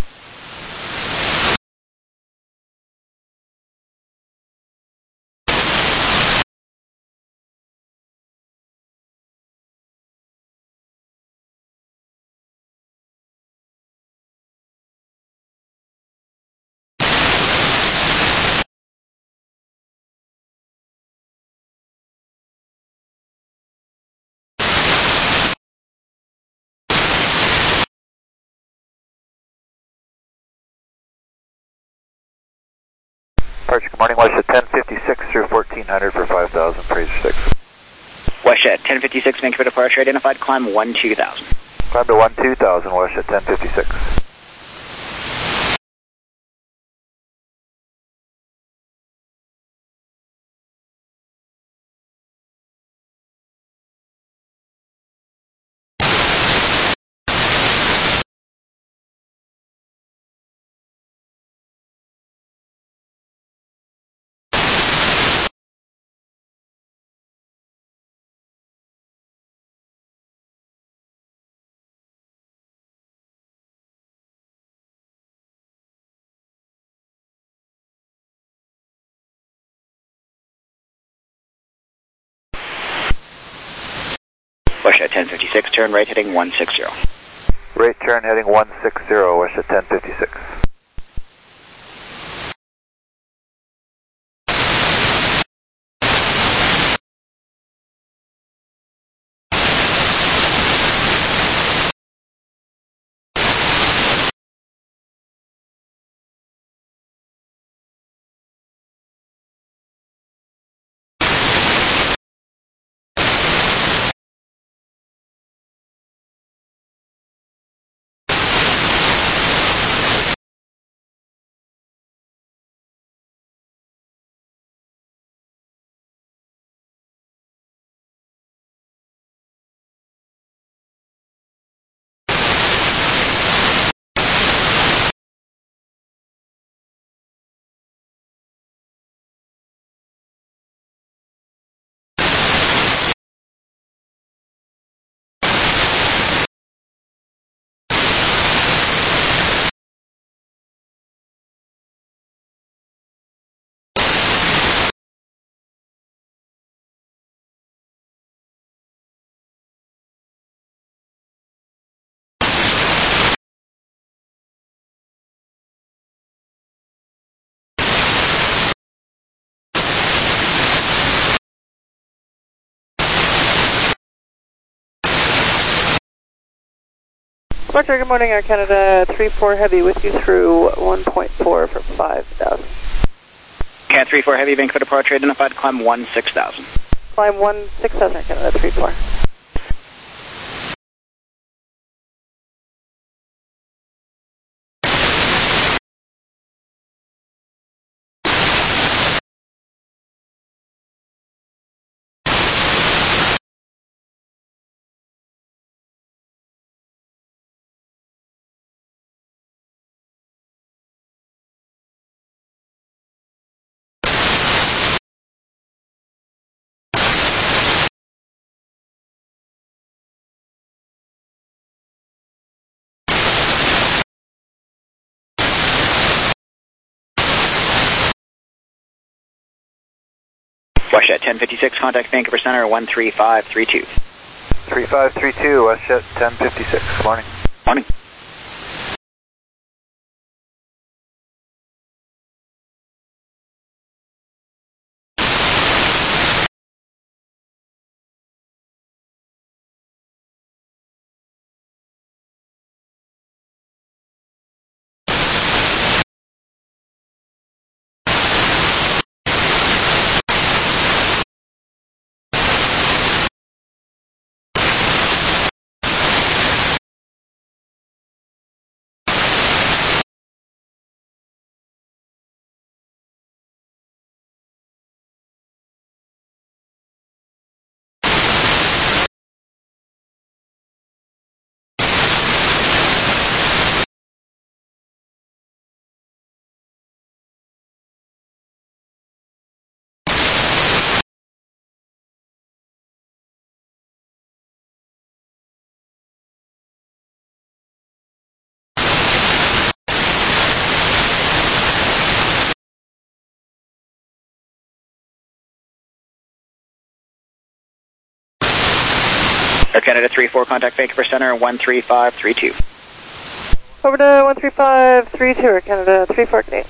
Speaker 6: Departure, good morning, WestJet ten fifty-six through fourteen hundred for five thousand, Fraser six.
Speaker 15: WestJet ten fifty-six, Vancouver departure identified, climb one two thousand.
Speaker 6: Climb to one two thousand, WestJet ten fifty-six.
Speaker 15: WestJet ten fifty-six, turn right heading one six zero.
Speaker 6: Right turn heading one six zero, WestJet ten fifty-six.
Speaker 12: Departure, good morning, Air Canada three four Heavy with you through one point four for five thousand.
Speaker 15: Cat three four Heavy, Vancouver departure identified, climb one six thousand.
Speaker 12: Climb one six thousand, Air Canada three four.
Speaker 15: WestJet ten fifty-six, contact Vancouver Center one three five three two.
Speaker 6: three five three two, WestJet ten fifty-six, morning.
Speaker 15: Morning. Air Canada three four, contact Vancouver Center one three five three two.
Speaker 12: Over to one three five three two, Air Canada three four Canadian.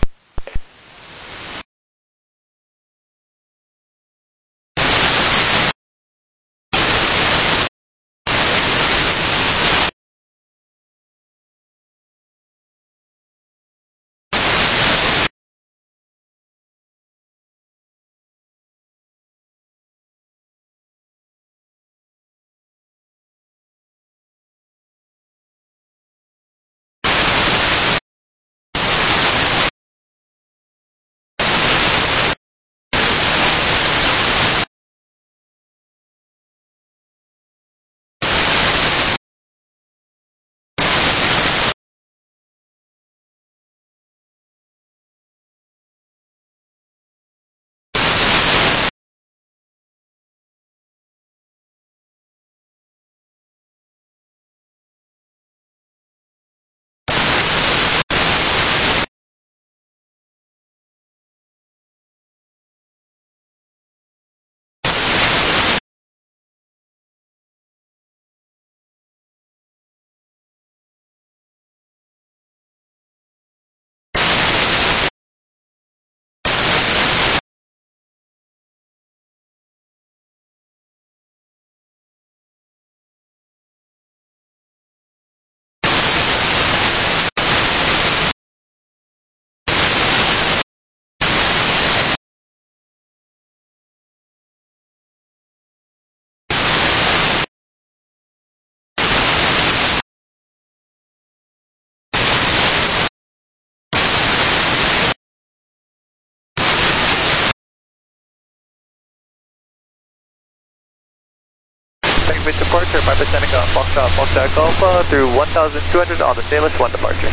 Speaker 6: With departure, Papa Seneca, Foxtrot, Foxtrot Alpha through one thousand two hundred on the Salus one departure.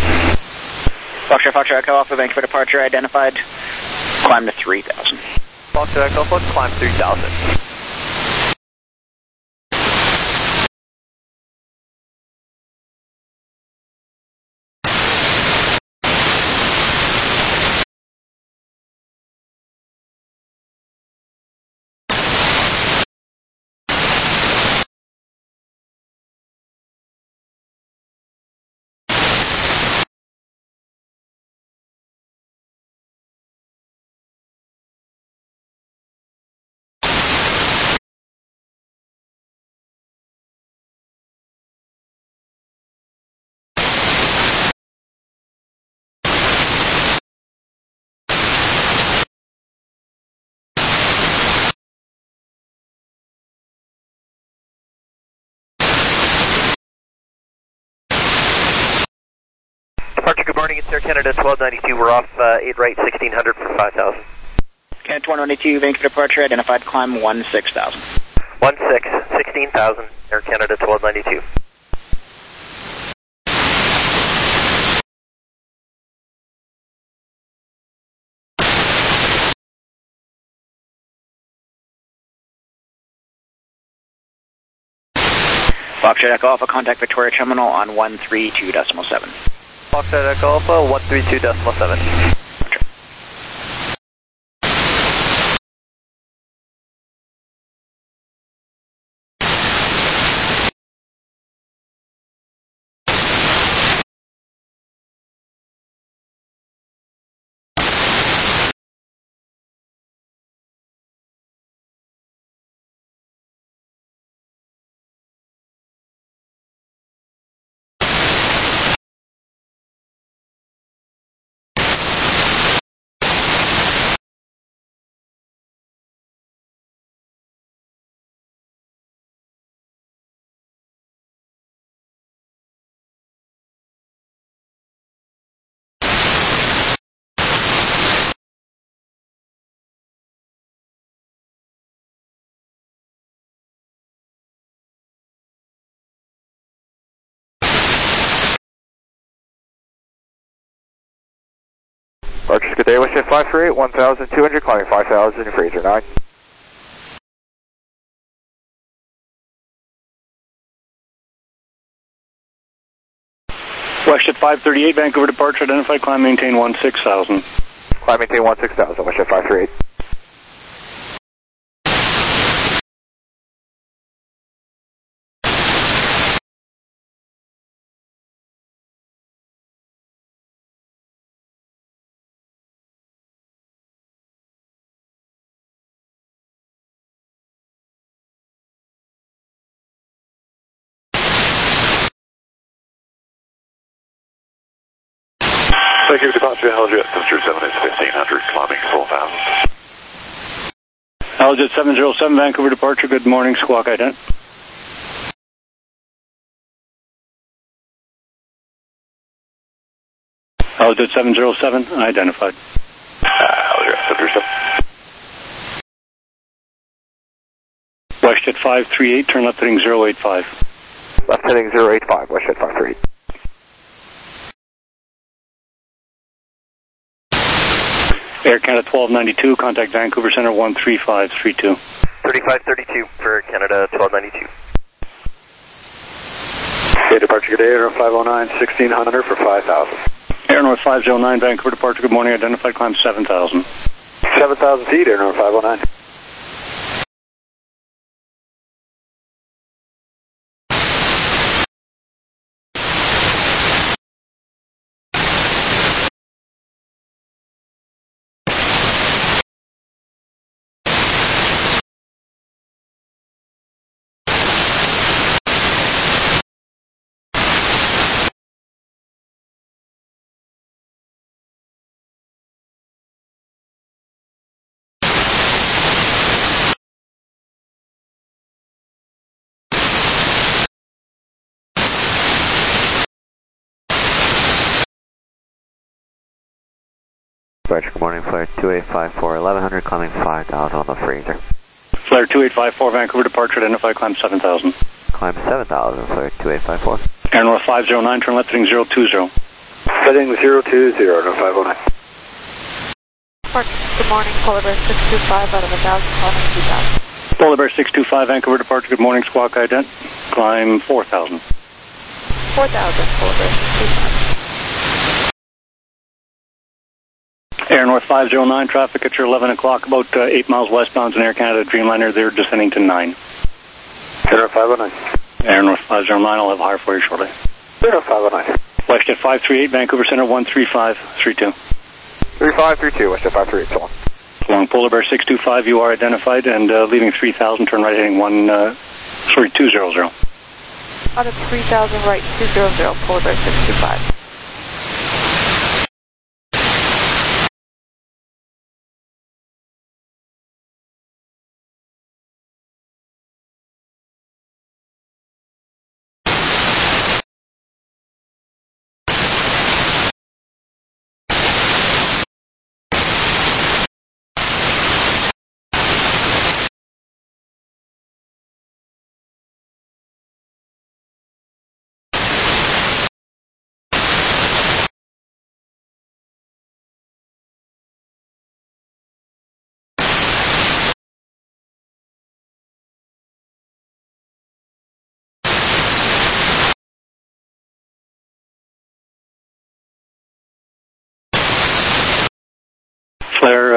Speaker 15: Foxtrot, Foxtrot Echo Alpha, Vancouver departure identified, climb to three thousand.
Speaker 6: Foxtrot Echo Alpha, climb three thousand.
Speaker 18: Departure, good morning. It's Air Canada twelve ninety-two. We're off uh, eight right, sixteen hundred for five thousand.
Speaker 15: Canada twelve ninety-two, Vancouver departure, identified climb one six thousand.
Speaker 18: one six, sixteen thousand, Air Canada twelve ninety-two.
Speaker 15: Foxtrot Echo Alpha, contact Victoria Terminal on one three two decimal seven.
Speaker 11: Foxtrot Echo Alpha, one three two decimal seven.
Speaker 19: Archers, good day. Westjet five three eight, one thousand two hundred, climbing five thousand, Fraser nine.
Speaker 1: Westjet five thirty-eight, Vancouver departure, identified climb, maintain one six thousand.
Speaker 19: Climb, maintain one six thousand, Westjet five three eight.
Speaker 3: Thank you, departure, Helljet, temperature seven is fifteen hundred, climbing four thousand.
Speaker 1: Helljet seven zero seven, Vancouver departure, good morning, squawk ident. Helljet seven zero seven, identified.
Speaker 3: Uh, Helljet, temperature seven.
Speaker 1: Westjet five three eight, turn left heading zero eight five.
Speaker 19: Left heading zero eight five, Westjet five three eight.
Speaker 1: Air Canada twelve ninety-two, contact Vancouver Center one three five three two.
Speaker 18: thirty-five thirty-two for Canada twelve ninety-two.
Speaker 14: Okay, departure, good day, Air five oh nine, sixteen hundred for five thousand.
Speaker 1: Air North five oh nine, Vancouver departure, good morning, identified climb seven thousand.
Speaker 14: seven thousand feet, Air North five oh nine.
Speaker 6: Departure, good morning, Flare two eight five four, eleven hundred, climbing five thousand on the Fraser.
Speaker 1: Flare two eight five four, Vancouver departure, identified climb seven thousand.
Speaker 6: Climb seven thousand, Flare two eight five four.
Speaker 1: Air North five oh nine, turn left heading zero two zero.
Speaker 14: Heading zero two zero, Air five oh nine.
Speaker 12: Good morning, Polar Bear six two five out of one thousand, climbing two thousand.
Speaker 1: Polar Bear six two five, Vancouver departure, good morning, squawk ident, climb four thousand.
Speaker 12: four thousand, Polar Bear six two five.
Speaker 1: Air North five oh nine, traffic at your eleven o'clock, about uh, eight miles westbound in Air Canada Dreamliner, they're descending to nine.
Speaker 14: Air North five oh nine.
Speaker 1: Air North five oh nine, I'll have higher for you shortly.
Speaker 14: Air North five oh nine.
Speaker 1: Westjet five three eight, Vancouver Center one three five three two.
Speaker 19: three five three two, Westjet five three eight, so on.
Speaker 1: Along Polar Bear six two five, you are identified, and uh, leaving three thousand, turn right heading one, uh, sorry, two zero zero.
Speaker 12: Out of three thousand, right two zero zero, Polar Bear six two five.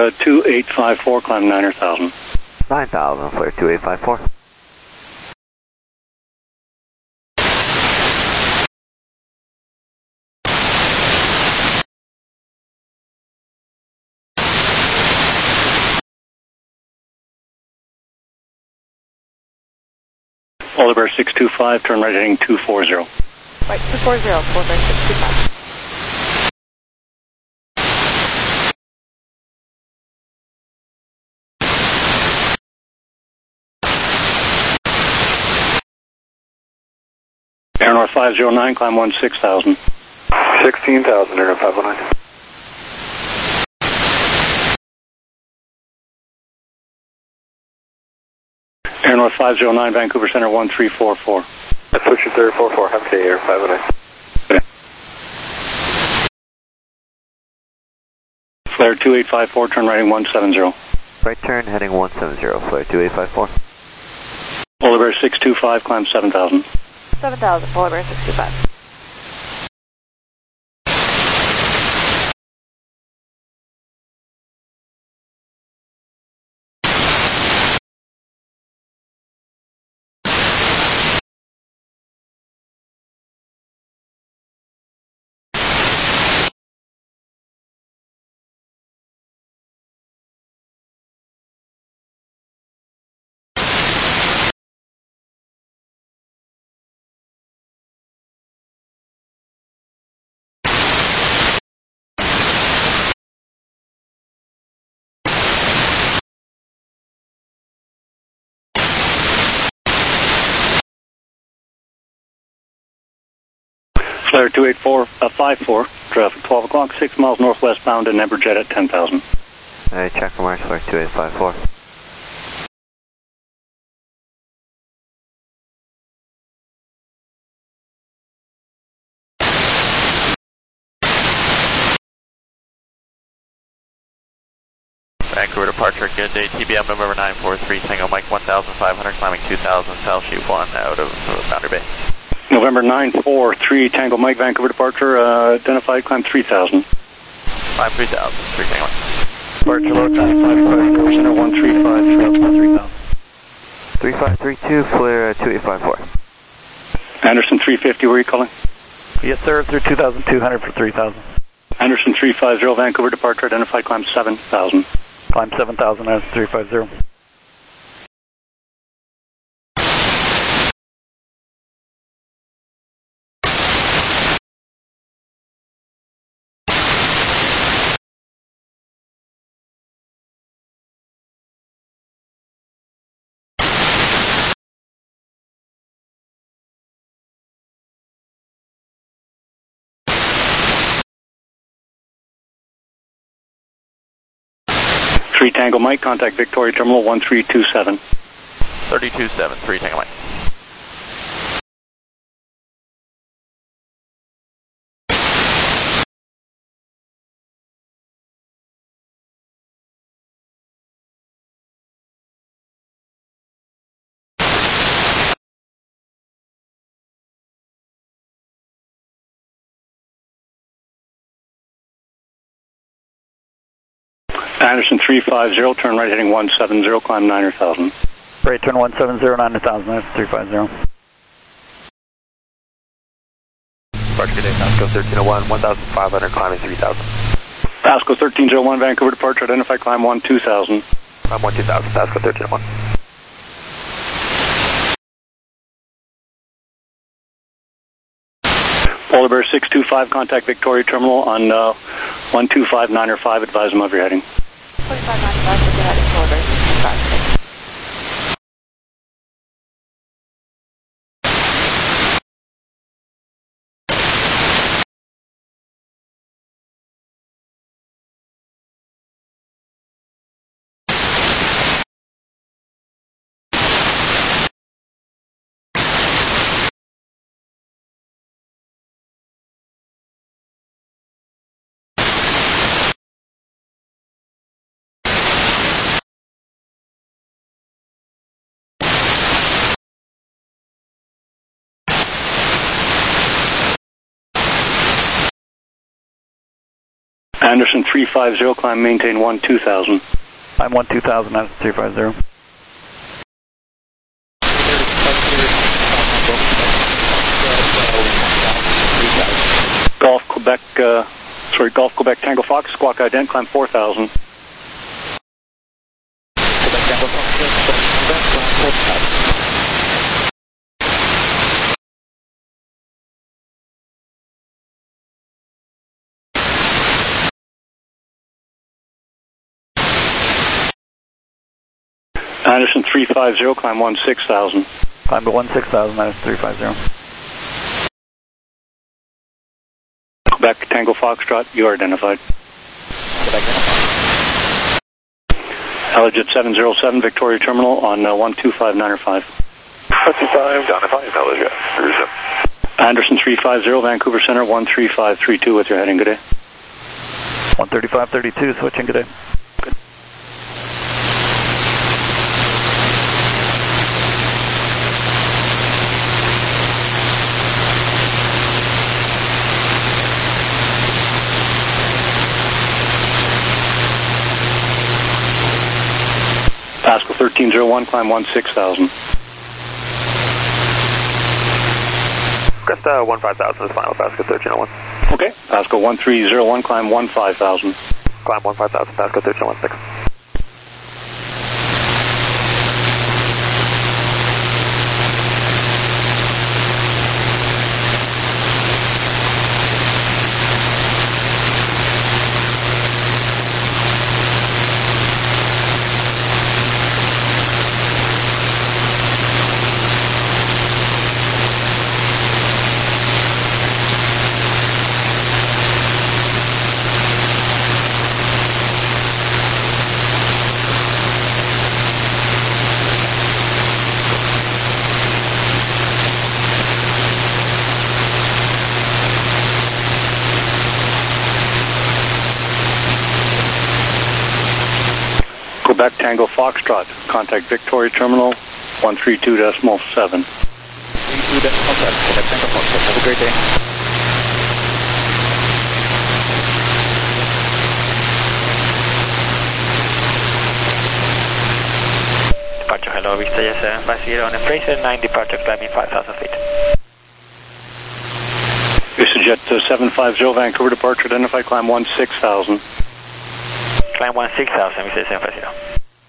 Speaker 1: Flare uh, two eight five four, climb nine thousand.
Speaker 6: nine thousand, Flare two eight five four.
Speaker 1: Polar Bear six two five, turn right heading two four zero.
Speaker 12: Right, two four zero, Polar Bear six two five.
Speaker 1: Air North five zero nine, climb one six thousand.
Speaker 3: sixteen thousand, Air North five oh nine.
Speaker 1: Air North five zero nine, Vancouver Center one three four four.
Speaker 3: That's Ocean three four four, have a day, Air five oh nine.
Speaker 1: Okay. Flare two eight five four, turn right one seven zero.
Speaker 6: Right turn heading one seven zero, Flare two eight five four.
Speaker 1: Polar Bear six two five, climb seven thousand.
Speaker 12: seven thousand, Polar Bear six two five.
Speaker 1: Flare two eight four, uh, five four, traffic twelve o'clock, six miles northwest bound to Neberjet at ten thousand.
Speaker 6: Alright, check for March, Flare two eight five four.
Speaker 2: Vancouver departure, good day, T B M November nine four three, Tango Mike one thousand five hundred, climbing two thousand, South Sheep one out of uh, Boundary Bay.
Speaker 1: November nine four three, Tango Mike, Vancouver departure, uh, identified, climb three thousand.
Speaker 2: Climb three thousand, three Tango Mike.
Speaker 1: Departure low time, five five, Vancouver Center one three five, transfer three thousand.
Speaker 6: three five three two, Flare two eight five four.
Speaker 1: Anderson three fifty, where are you calling?
Speaker 4: Yes, sir, through two thousand two hundred for three thousand.
Speaker 1: Anderson three five zero, Vancouver departure, identified, climb seven thousand.
Speaker 4: Climb seven thousand, Anderson three five zero.
Speaker 1: three Tango Mike, contact Victoria Terminal one three two seven.
Speaker 2: thirty-two seven, three Tango Mike.
Speaker 1: Anderson three five zero, turn right heading one seven zero, climb nine thousand.
Speaker 4: Right turn one seven zero, nine thousand, Anderson three five zero.
Speaker 2: Departure, good day, Pasco thirteen oh one, one thousand five hundred, climbing three thousand.
Speaker 1: Pasco thirteen oh one, Vancouver departure, identified, climb one two thousand.
Speaker 2: Climb one two thousand, Pasco thirteen oh one.
Speaker 1: Polar Bear six two five, contact Victoria Terminal on uh, one two five nine five, advise them of your heading.
Speaker 12: twenty-five ninety-five, Polar Bear six two five.
Speaker 1: Anderson three five zero, climb maintain one two thousand.
Speaker 6: Climb one two thousand, Anderson three five zero.
Speaker 1: Golf Quebec, uh, sorry, Golf Quebec Tango Fox, squawk ident, climb four thousand. Quebec Tango Fox, climb four thousand. Anderson three five zero, climb one six thousand.
Speaker 6: Climb to one six thousand, Anderson three five zero.
Speaker 1: Quebec Tango Foxtrot, you are identified.
Speaker 6: Quebec Tango Fox.
Speaker 1: Helijet seven zero seven, Victoria Terminal on uh, one two five nine five.
Speaker 3: one two five, down to five, Helijet.
Speaker 1: Anderson three five zero, Vancouver Center, one three five three two with your heading, good day.
Speaker 6: one thirty-five thirty-two, switching, good day.
Speaker 1: Good. Pascal thirteen zero one, climb one six thousand.
Speaker 18: Crest uh, one five thousand is final, Pascal thirteen oh one.
Speaker 1: Okay, Pascal one three zero one, climb one five thousand.
Speaker 18: Climb one five thousand, Pascal thirteen oh one six.
Speaker 1: Quebec Tango Foxtrot, contact Victoria Terminal, one three two decimal seven.
Speaker 6: three two decimal seven, Quebec Tango Foxtrot, have a great day.
Speaker 11: Departure, hello, Vista Jet seven five zero on Fraser nine, departure climbing five thousand feet.
Speaker 1: VistaJet uh, seven five zero, Vancouver departure, identify, climb one six thousand.
Speaker 11: Climb one six thousand, Vista Jet seven five zero.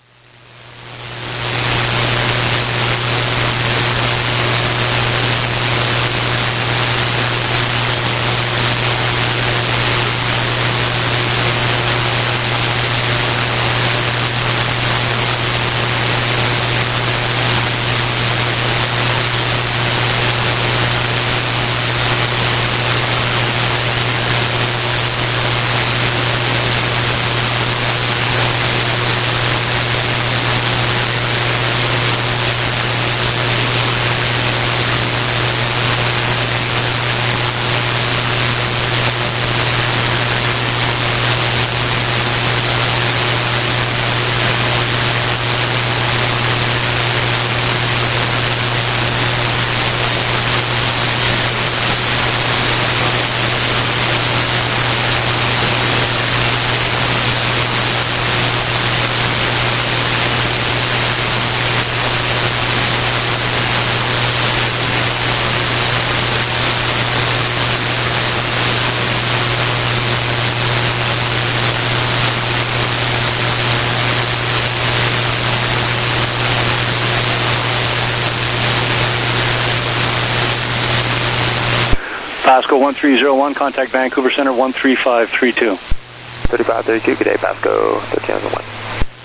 Speaker 1: Pascal one three zero one, contact Vancouver Center, one three five three two.
Speaker 18: thirty-five thirty-two, good day, Pascal thirteen oh one.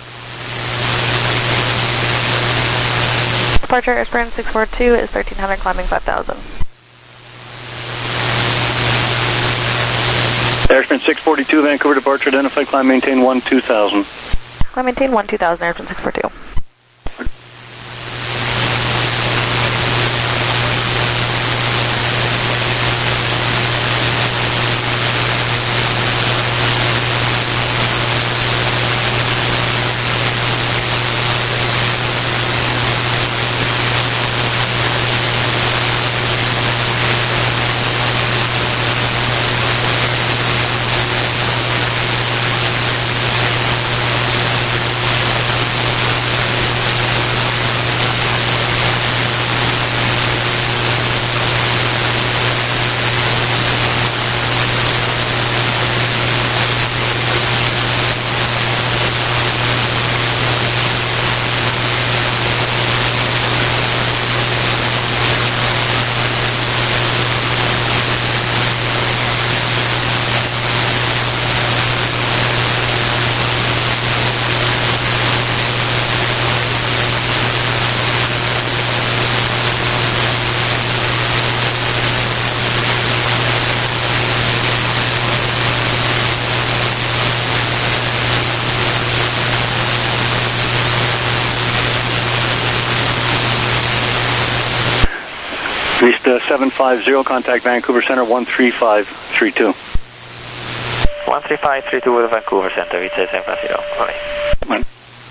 Speaker 12: Departure Airspring six four two is thirteen hundred, climbing five thousand.
Speaker 1: Airspring six forty-two, Vancouver departure, identified, climb maintain one two thousand.
Speaker 12: Climb maintain one two thousand, Airspring six four two.
Speaker 1: seven five zero, contact Vancouver Center one three five three two.
Speaker 11: one three five three two with Vancouver Center, V J San Francisco. Bye.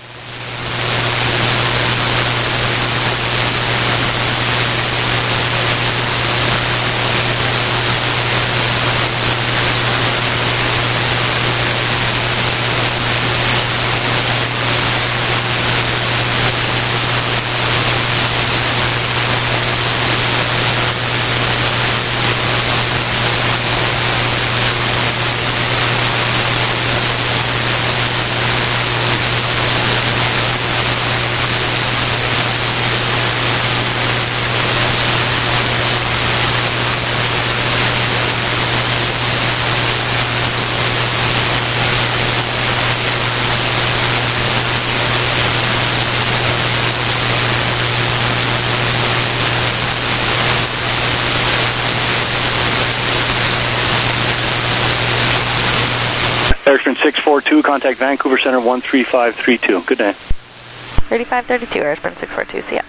Speaker 1: Airstream six four two, contact Vancouver Center one three five three two. Good day.
Speaker 11: thirty-five thirty-two, Airstream six four two, see ya.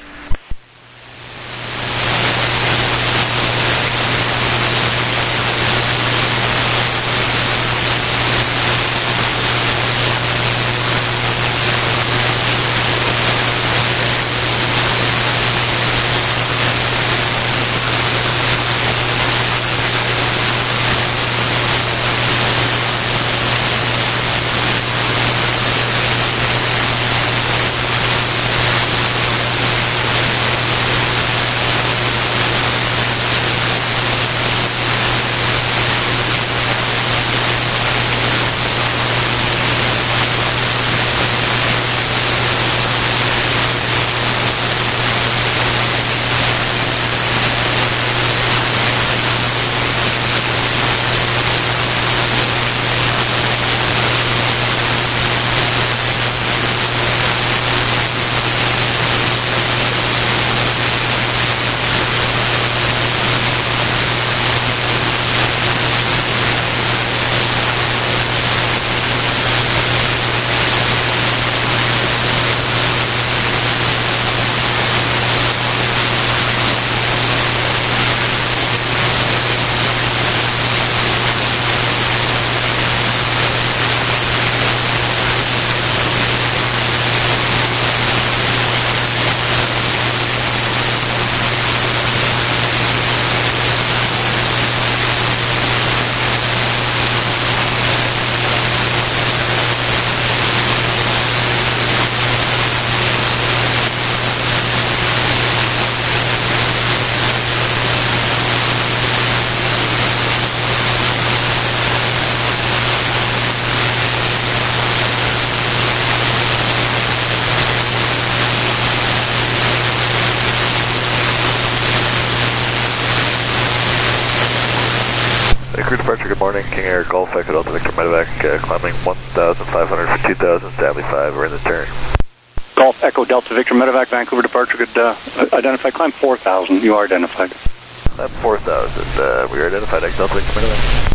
Speaker 3: Crew departure, good morning. King Air Golf, Echo Delta Victor Medevac, uh, climbing one thousand five hundred for two thousand, Stanley five, we're in the turn.
Speaker 1: Golf Echo Delta Victor Medevac, Vancouver departure, could uh, identify climb four thousand. You are identified.
Speaker 3: Climb four thousand, uh, we are identified, Echo Delta Victor Medevac.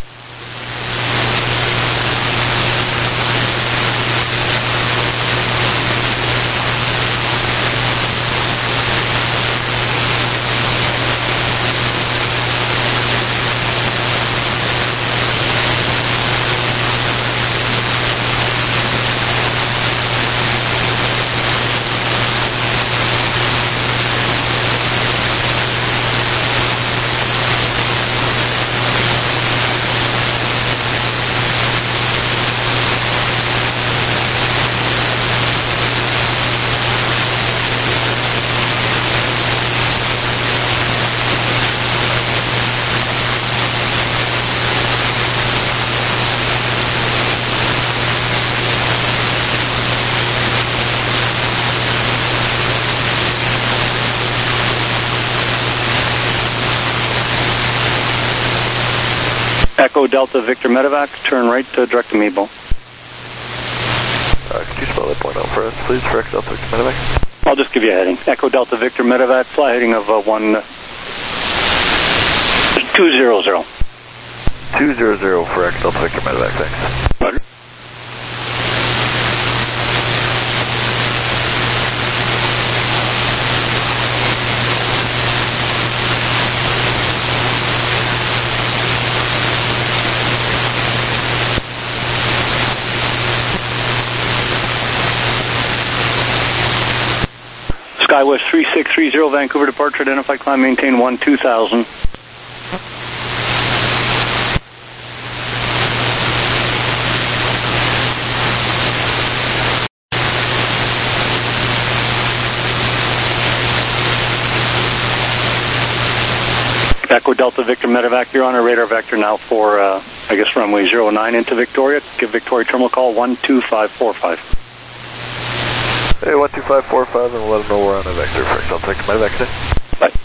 Speaker 1: Echo Delta Victor Medevac, turn right to direct to Meadville.
Speaker 3: Uh, could you spell that point out for us, please, for Echo Delta Victor Medevac?
Speaker 1: I'll just give you a heading. Echo Delta Victor Medevac, fly heading of uh, one two zero zero.
Speaker 3: Two zero zero for Echo Delta Victor Medevac, thanks.
Speaker 1: Roger. SkyWest three six three zero, Vancouver departure, identified climb, maintain one two thousand. Echo Delta Victor Medevac, you're on a radar vector now for, uh, I guess, runway zero nine into Victoria. Give Victoria Terminal call one two five four five.
Speaker 3: Hey, one two five four five, and we'll let them know we're on a vector for Delta Victor Medevac, sir.
Speaker 1: Bye.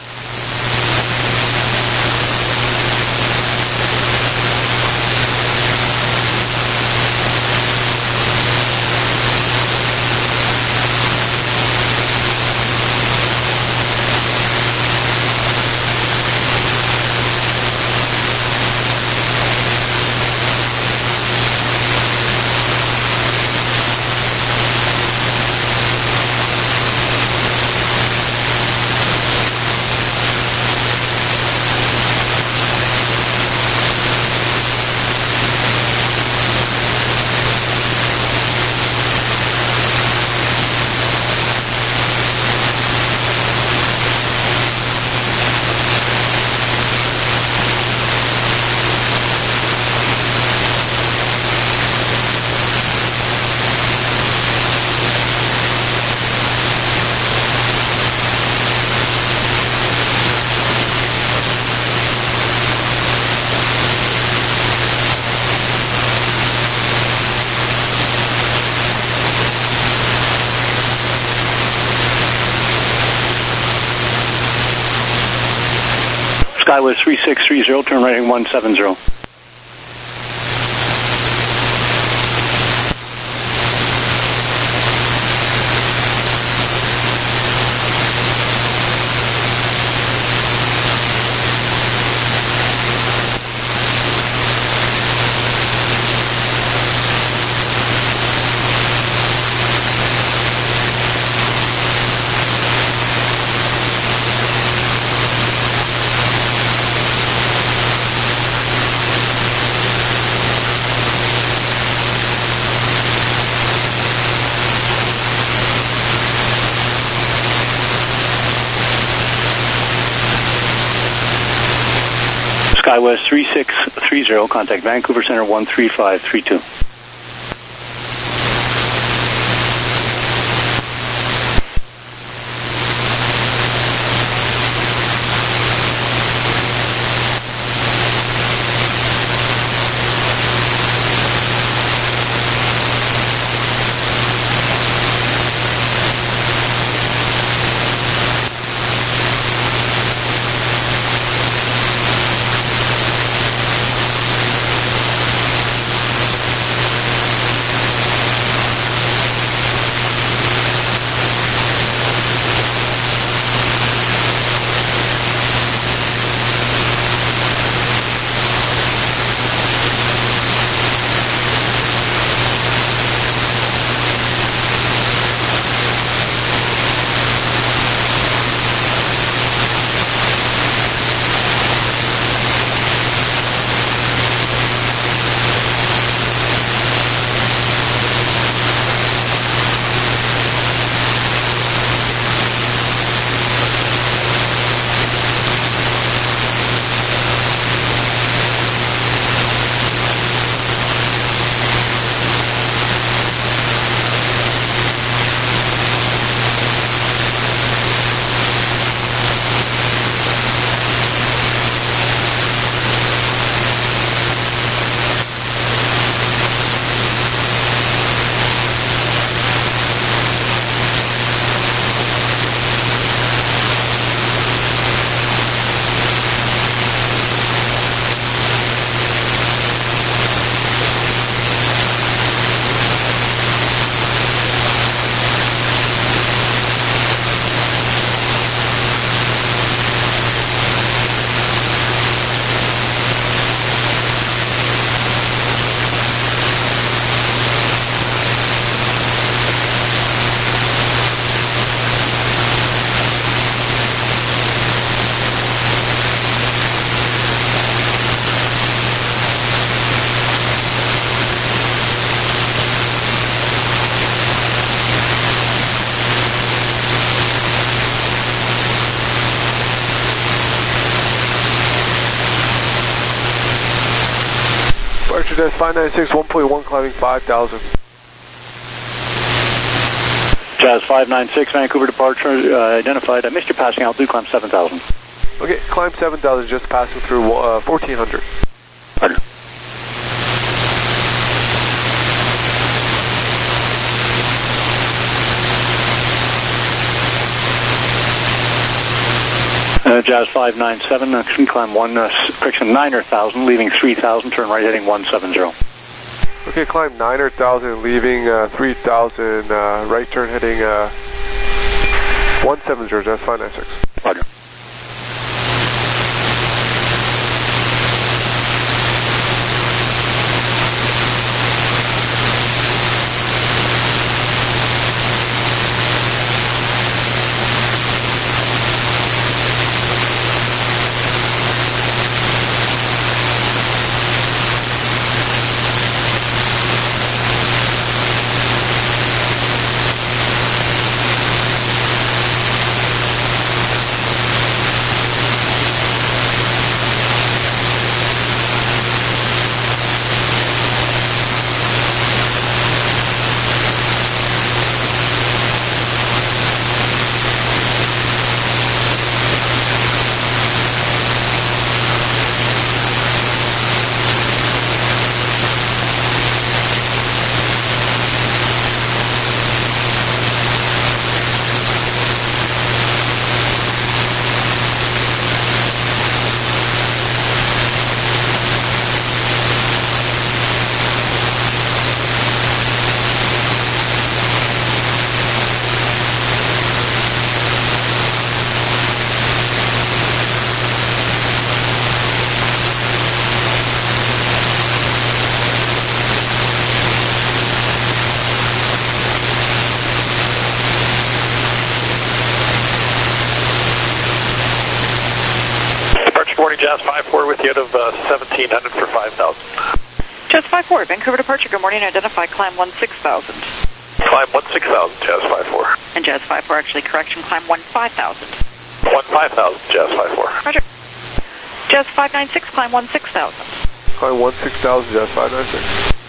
Speaker 1: SkyWest three six three zero, turn right heading one seven zero. SkyWest three six three zero, contact Vancouver Center one three five three two.
Speaker 20: departure Jazz five nine six, one point one, climbing five thousand.
Speaker 1: Jazz five nine six, Vancouver departure uh, identified. I missed your passing altitude, climb seven thousand.
Speaker 20: Okay, climb seven thousand, just passing through uh, fourteen hundred.
Speaker 1: Roger. Uh, Jazz five nine seven, uh, climb one, uh, correction, niner thousand, leaving three thousand, turn right heading one seven zero.
Speaker 20: Okay, climb niner thousand, leaving uh, three thousand, uh, right turn heading uh, one seven zero, Jazz five nine six.
Speaker 1: Roger.
Speaker 4: Jazz five four with you out of uh, seventeen hundred for five thousand.
Speaker 21: Jazz five four, Vancouver departure, good morning, identify, climb one six thousand.
Speaker 4: Climb one six thousand, Jazz five four.
Speaker 21: And Jazz five four, actually, correction, climb one five thousand.
Speaker 4: one five thousand, Jazz five four.
Speaker 21: Roger. Jazz five nine six, climb one six thousand.
Speaker 20: Climb one six thousand, Jazz five nine six.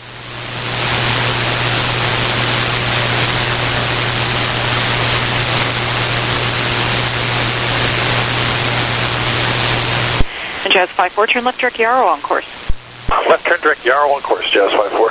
Speaker 21: And Jazz five four, turn left direct Yarrow on course.
Speaker 4: Left turn direct Yarrow on course, Jazz five four.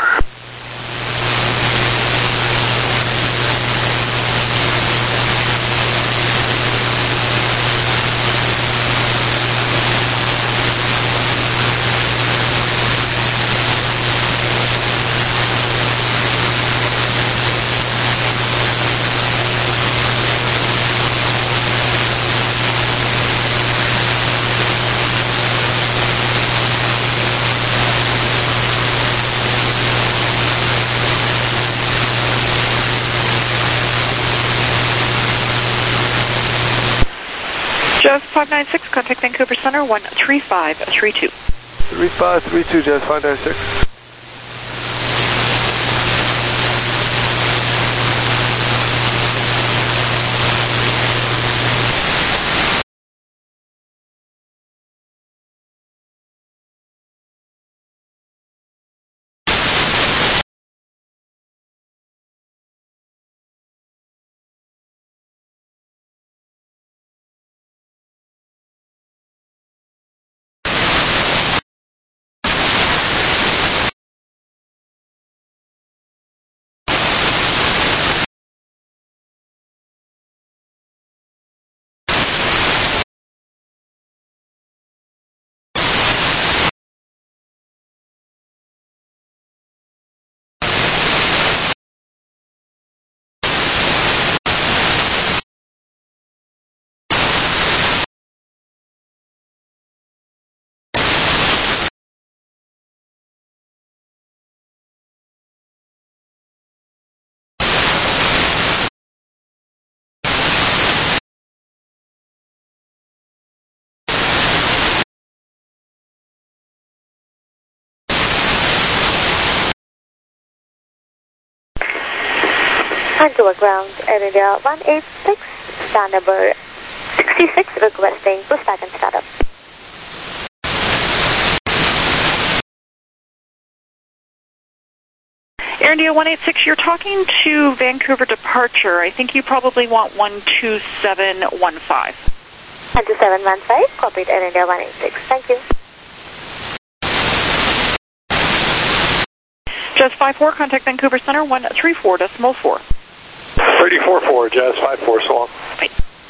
Speaker 21: Jazz five nine six, contact Vancouver Center, one three five three two.
Speaker 20: three five three two, Jazz five nine six.
Speaker 13: Vancouver ground, area one eight six, stand number sixty-six, requesting pushback and startup.
Speaker 21: Air India one eight six, you're talking to Vancouver departure. I think you probably want one two seven one five.
Speaker 13: one two seven one five, copied Air India one eight six. Thank you.
Speaker 21: Jazz five four, contact Vancouver Center one three four decimal four.
Speaker 4: thirty-four four, Jazz five four, so long.
Speaker 21: Right.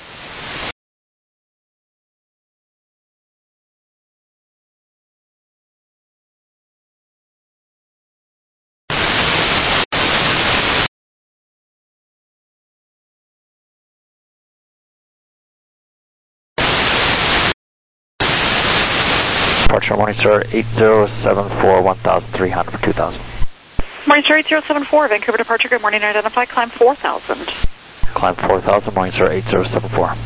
Speaker 6: Departure morning sir, eight zero seven four, one thousand three hundred for two thousand.
Speaker 21: Morning sir, eight zero seven four, Vancouver departure, good morning, identify, climb four thousand.
Speaker 6: Climb four thousand, morning sir, eight zero seven four.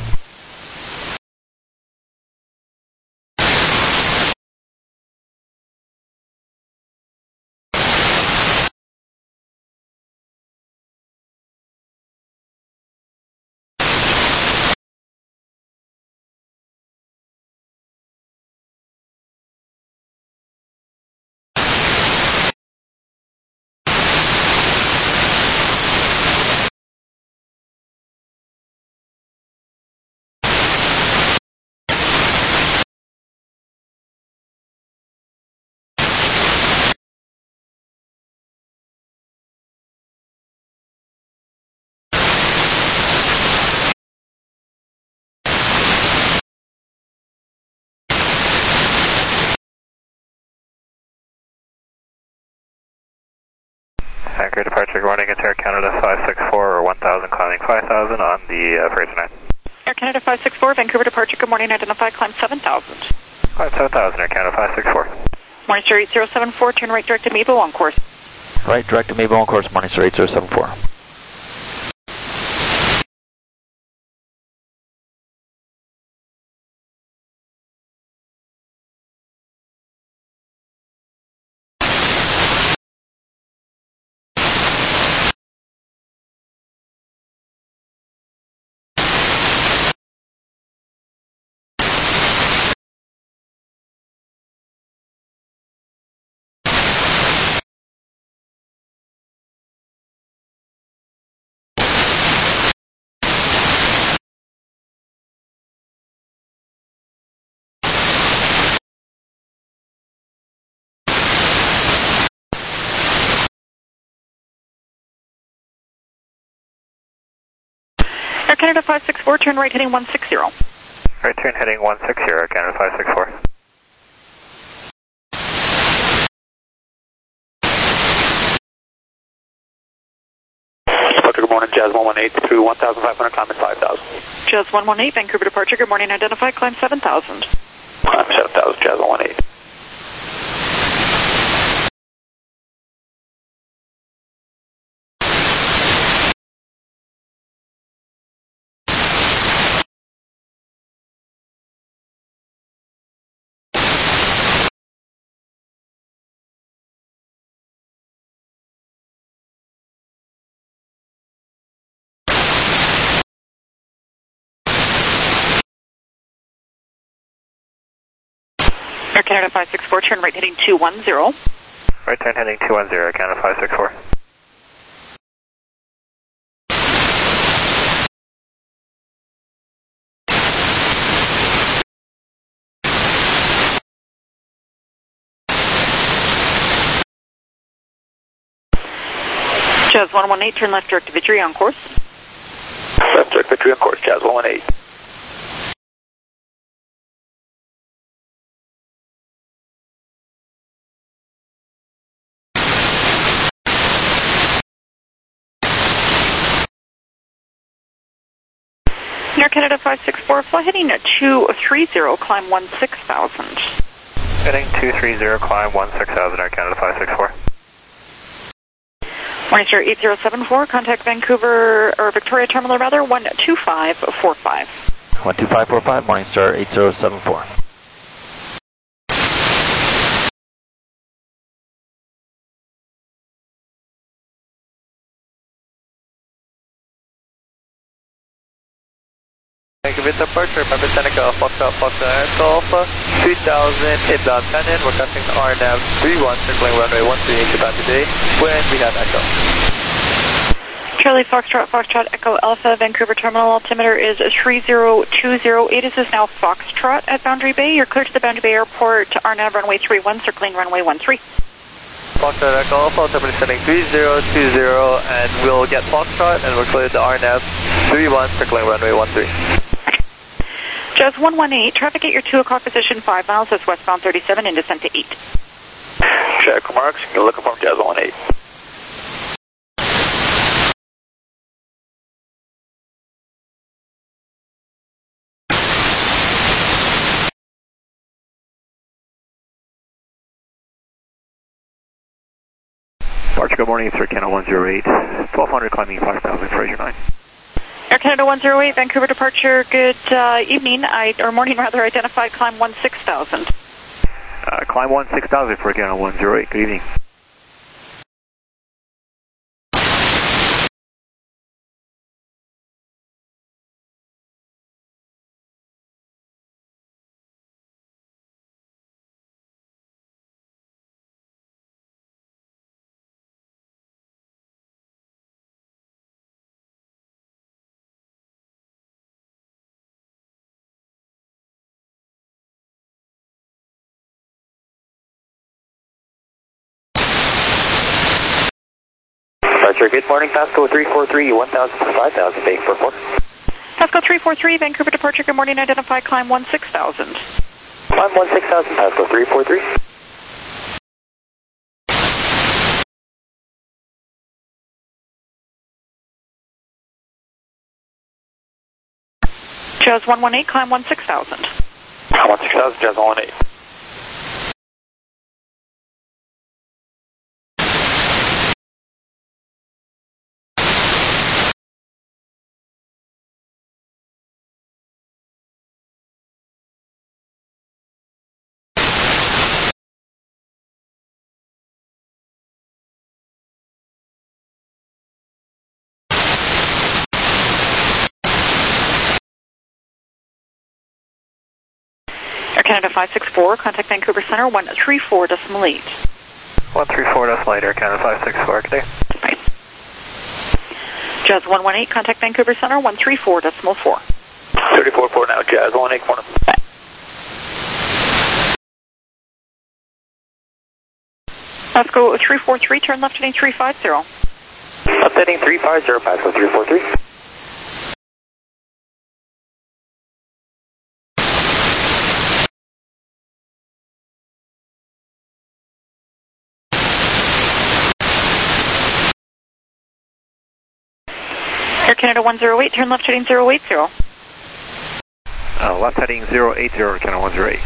Speaker 3: Vancouver departure, good morning, it's Air Canada five six four or one thousand, climbing five thousand on the uh, Fraser nine.
Speaker 21: Air Canada five six four, Vancouver departure, good morning, identify, climb seven thousand.
Speaker 3: Climb seven thousand, Air Canada five six four.
Speaker 21: Morning sir, eight zero seven four, turn right direct to Mabo on course.
Speaker 6: Right, direct to Mabo on course, morning sir, eight zero seven four.
Speaker 21: Air Canada five six four, turn right heading one six zero.
Speaker 3: Right turn heading one six zero, Air Canada five six four.
Speaker 4: Departure, good morning, Jazz one one eight through one thousand five hundred, climbing five thousand.
Speaker 21: Jazz one one eight, Vancouver departure, good morning, identify, climb seven thousand.
Speaker 4: Climb seven thousand, Jazz one one eight.
Speaker 21: Air Canada five six four, turn right heading two one zero.
Speaker 3: Right turn heading two one zero, Air Canada five six four.
Speaker 21: Jazz one one eight, turn left direct to Victory on course.
Speaker 4: Left direct Victory on course, Jazz one one eight.
Speaker 21: Air Canada five six four, fly heading two three zero, climb one six thousand.
Speaker 3: Heading two three zero, climb one six thousand, Air Canada five six four.
Speaker 21: Morning sir, eight zero seven four, contact Vancouver, or Victoria Terminal rather, one two five four five.
Speaker 6: one two five four five, morning sir, eight zero seven four.
Speaker 2: Vancouver departure, remember Seneca, Foxtrot, Foxtrot, Echo Alpha, three thousand, inbound Canyon, we're cutting R N A V three one, circling runway one three into Bound today, when we have Echo.
Speaker 21: Charlie Foxtrot, Foxtrot, Echo Alpha, Vancouver terminal altimeter is three zero two zero eight. This is now Foxtrot at Boundary Bay. You're clear to the Boundary Bay Airport, R N A V runway three one, circling runway one three.
Speaker 2: Foxtrot, Echo Alpha, altimeter setting three zero two zero, and we'll get Foxtrot, and we're clear to R N A V three one, circling runway one three.
Speaker 21: Jazz one one eight, traffic at your two o'clock position, five miles, that's westbound thirty-seven, in descent to eight.
Speaker 15: Check marks, you're looking for Jazz one one eight.
Speaker 7: Departure, good morning, Sir Canada one zero eight, twelve hundred climbing five thousand, Fraser nine.
Speaker 21: Air Canada one zero eight, Vancouver departure, good uh, evening, I, or morning rather, identified climb one six thousand.
Speaker 7: Uh, climb one six thousand for Canada one zero eight, good evening.
Speaker 15: Good morning, Pasco three four three, one thousand for five thousand, Bay four four.
Speaker 21: Pasco three four three, Vancouver departure, good morning, identified climb one six thousand.
Speaker 15: Climb one six thousand, Pasco three four three.
Speaker 21: Jazz one one eight, climb one six thousand.
Speaker 15: one six thousand, Jazz one one eight.
Speaker 21: Canada five six four, contact Vancouver Center, one three four decimal eight.
Speaker 6: one three four decimal eight, Air Canada five six four, good day.
Speaker 21: Right. Jazz one one eight, contact Vancouver Center, one three four decimal four.
Speaker 15: thirty-four four now, Jazz one eight corner.
Speaker 21: Pasco three four three, turn left heading three five zero.
Speaker 15: Left heading three five zero, Pasco three four three.
Speaker 21: Air Canada one zero eight, turn left heading zero eight zero.
Speaker 7: Uh, left heading zero eight zero, Canada one zero eight.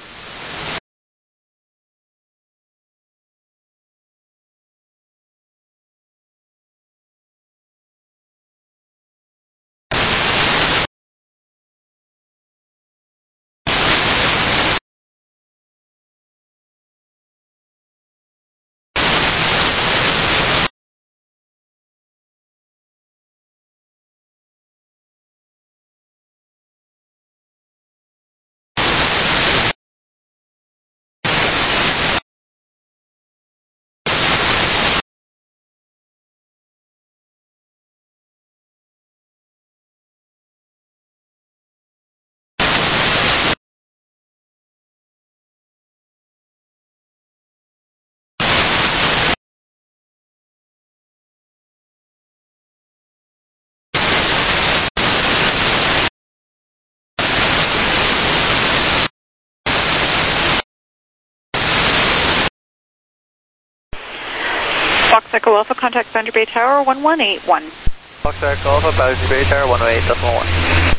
Speaker 21: Fox Echo Alpha, contact Boundary Bay Tower, one one eight one.
Speaker 2: Fox Echo Alpha, Boundary Bay Tower, one one eight decimal one.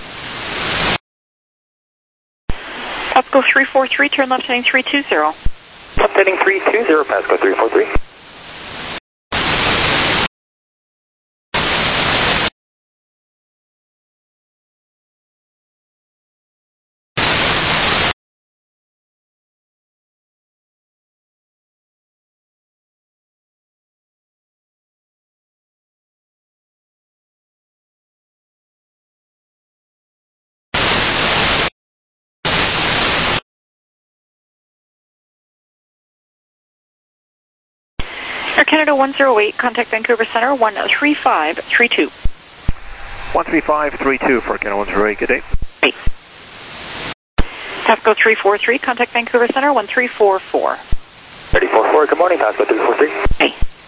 Speaker 21: Pasco three four three, turn left heading three two zero.
Speaker 15: Left heading three two zero, Pasco three four three.
Speaker 21: Air Canada one zero eight, contact Vancouver Center one three five three two.
Speaker 7: one three five three two for Canada one zero eight, good day.
Speaker 21: Hey. Tasco three four three, contact Vancouver Center one three four four.
Speaker 10: three four four, good morning, Tasco three four three.
Speaker 21: Hey.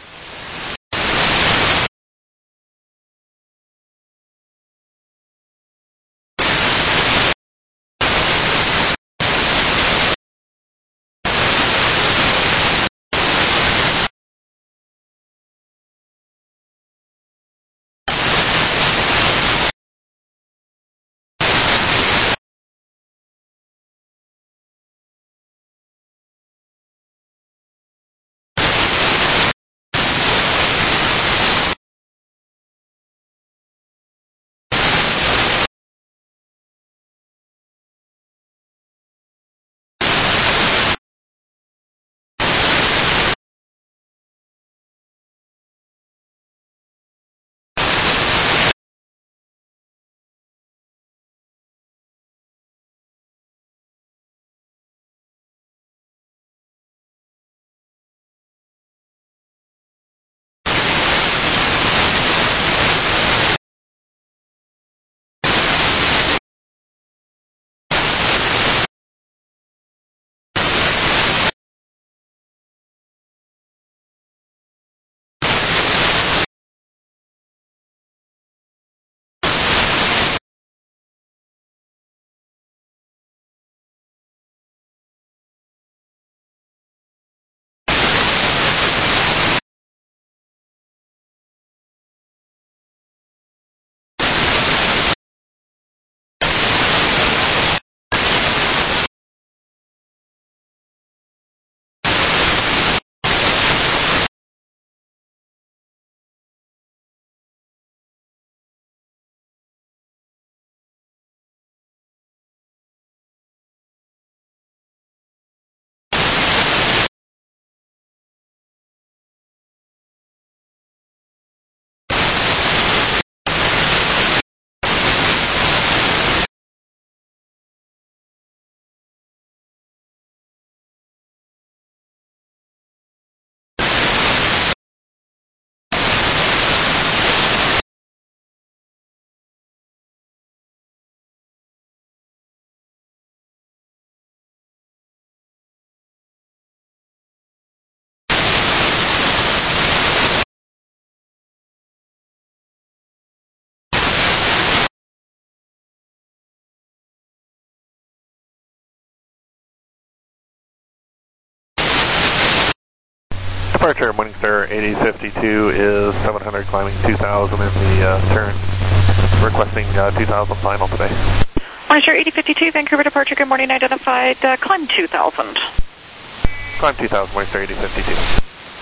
Speaker 7: Departure Morningstar eighty fifty-two is seven hundred climbing two thousand in the uh, turn. Requesting uh, two thousand final today.
Speaker 21: Morningstar eighty fifty-two, Vancouver departure, good morning, identified, uh, climb two thousand.
Speaker 7: Climb two thousand, Morningstar eighty fifty-two.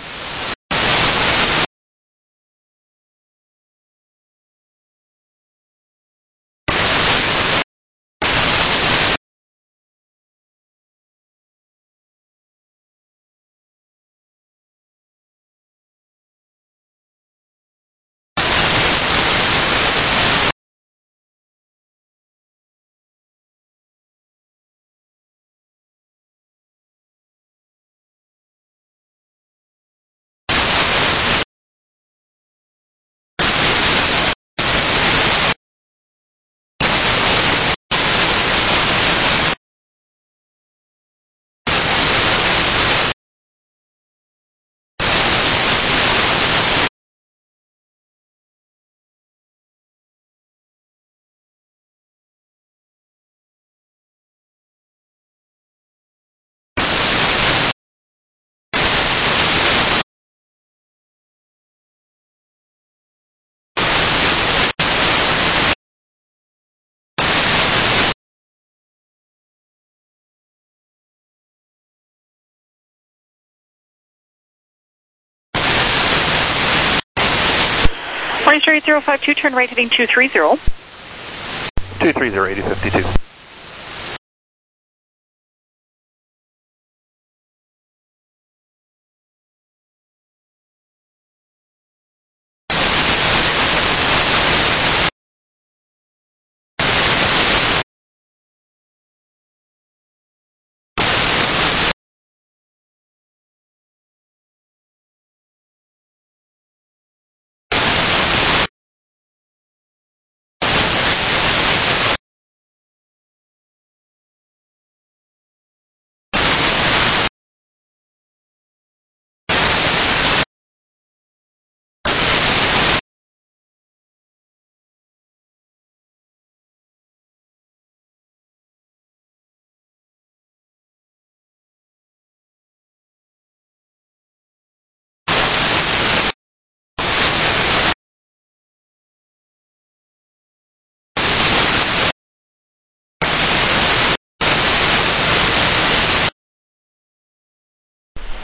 Speaker 21: Morningstar eight zero five two, turn right heading two three zero.
Speaker 7: two three zero, eighty fifty-two.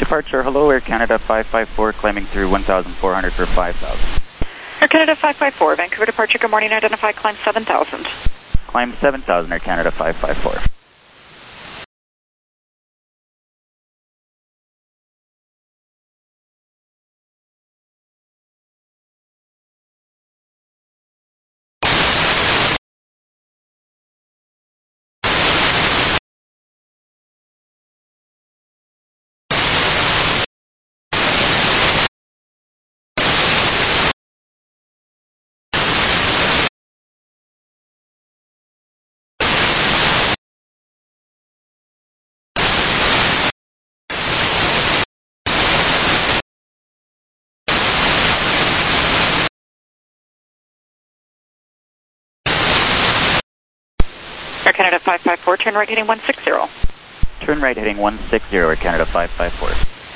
Speaker 11: departure, hello, Air Canada five five four, climbing through one thousand four hundred for five thousand.
Speaker 21: Air Canada five five four, Vancouver departure, good morning, identify, climb seven thousand.
Speaker 11: Climb seven thousand, Air Canada five five four.
Speaker 21: Air Canada five five four, turn right heading one six zero.
Speaker 11: Turn right heading one six zero, Air Canada five five four.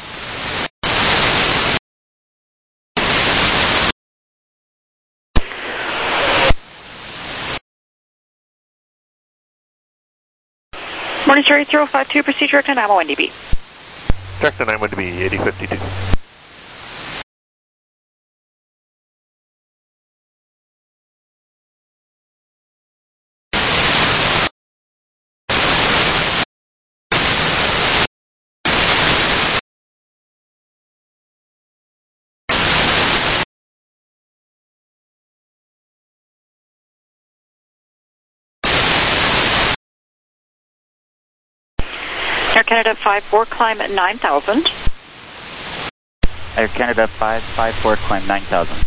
Speaker 21: Morning, Sir eight zero five two, proceed direct to Namo N D B.
Speaker 7: Direct to Namo N D B, eighty fifty-two.
Speaker 21: Air Canada five four, climb nine thousand.
Speaker 11: Air Canada five five four, climb nine thousand.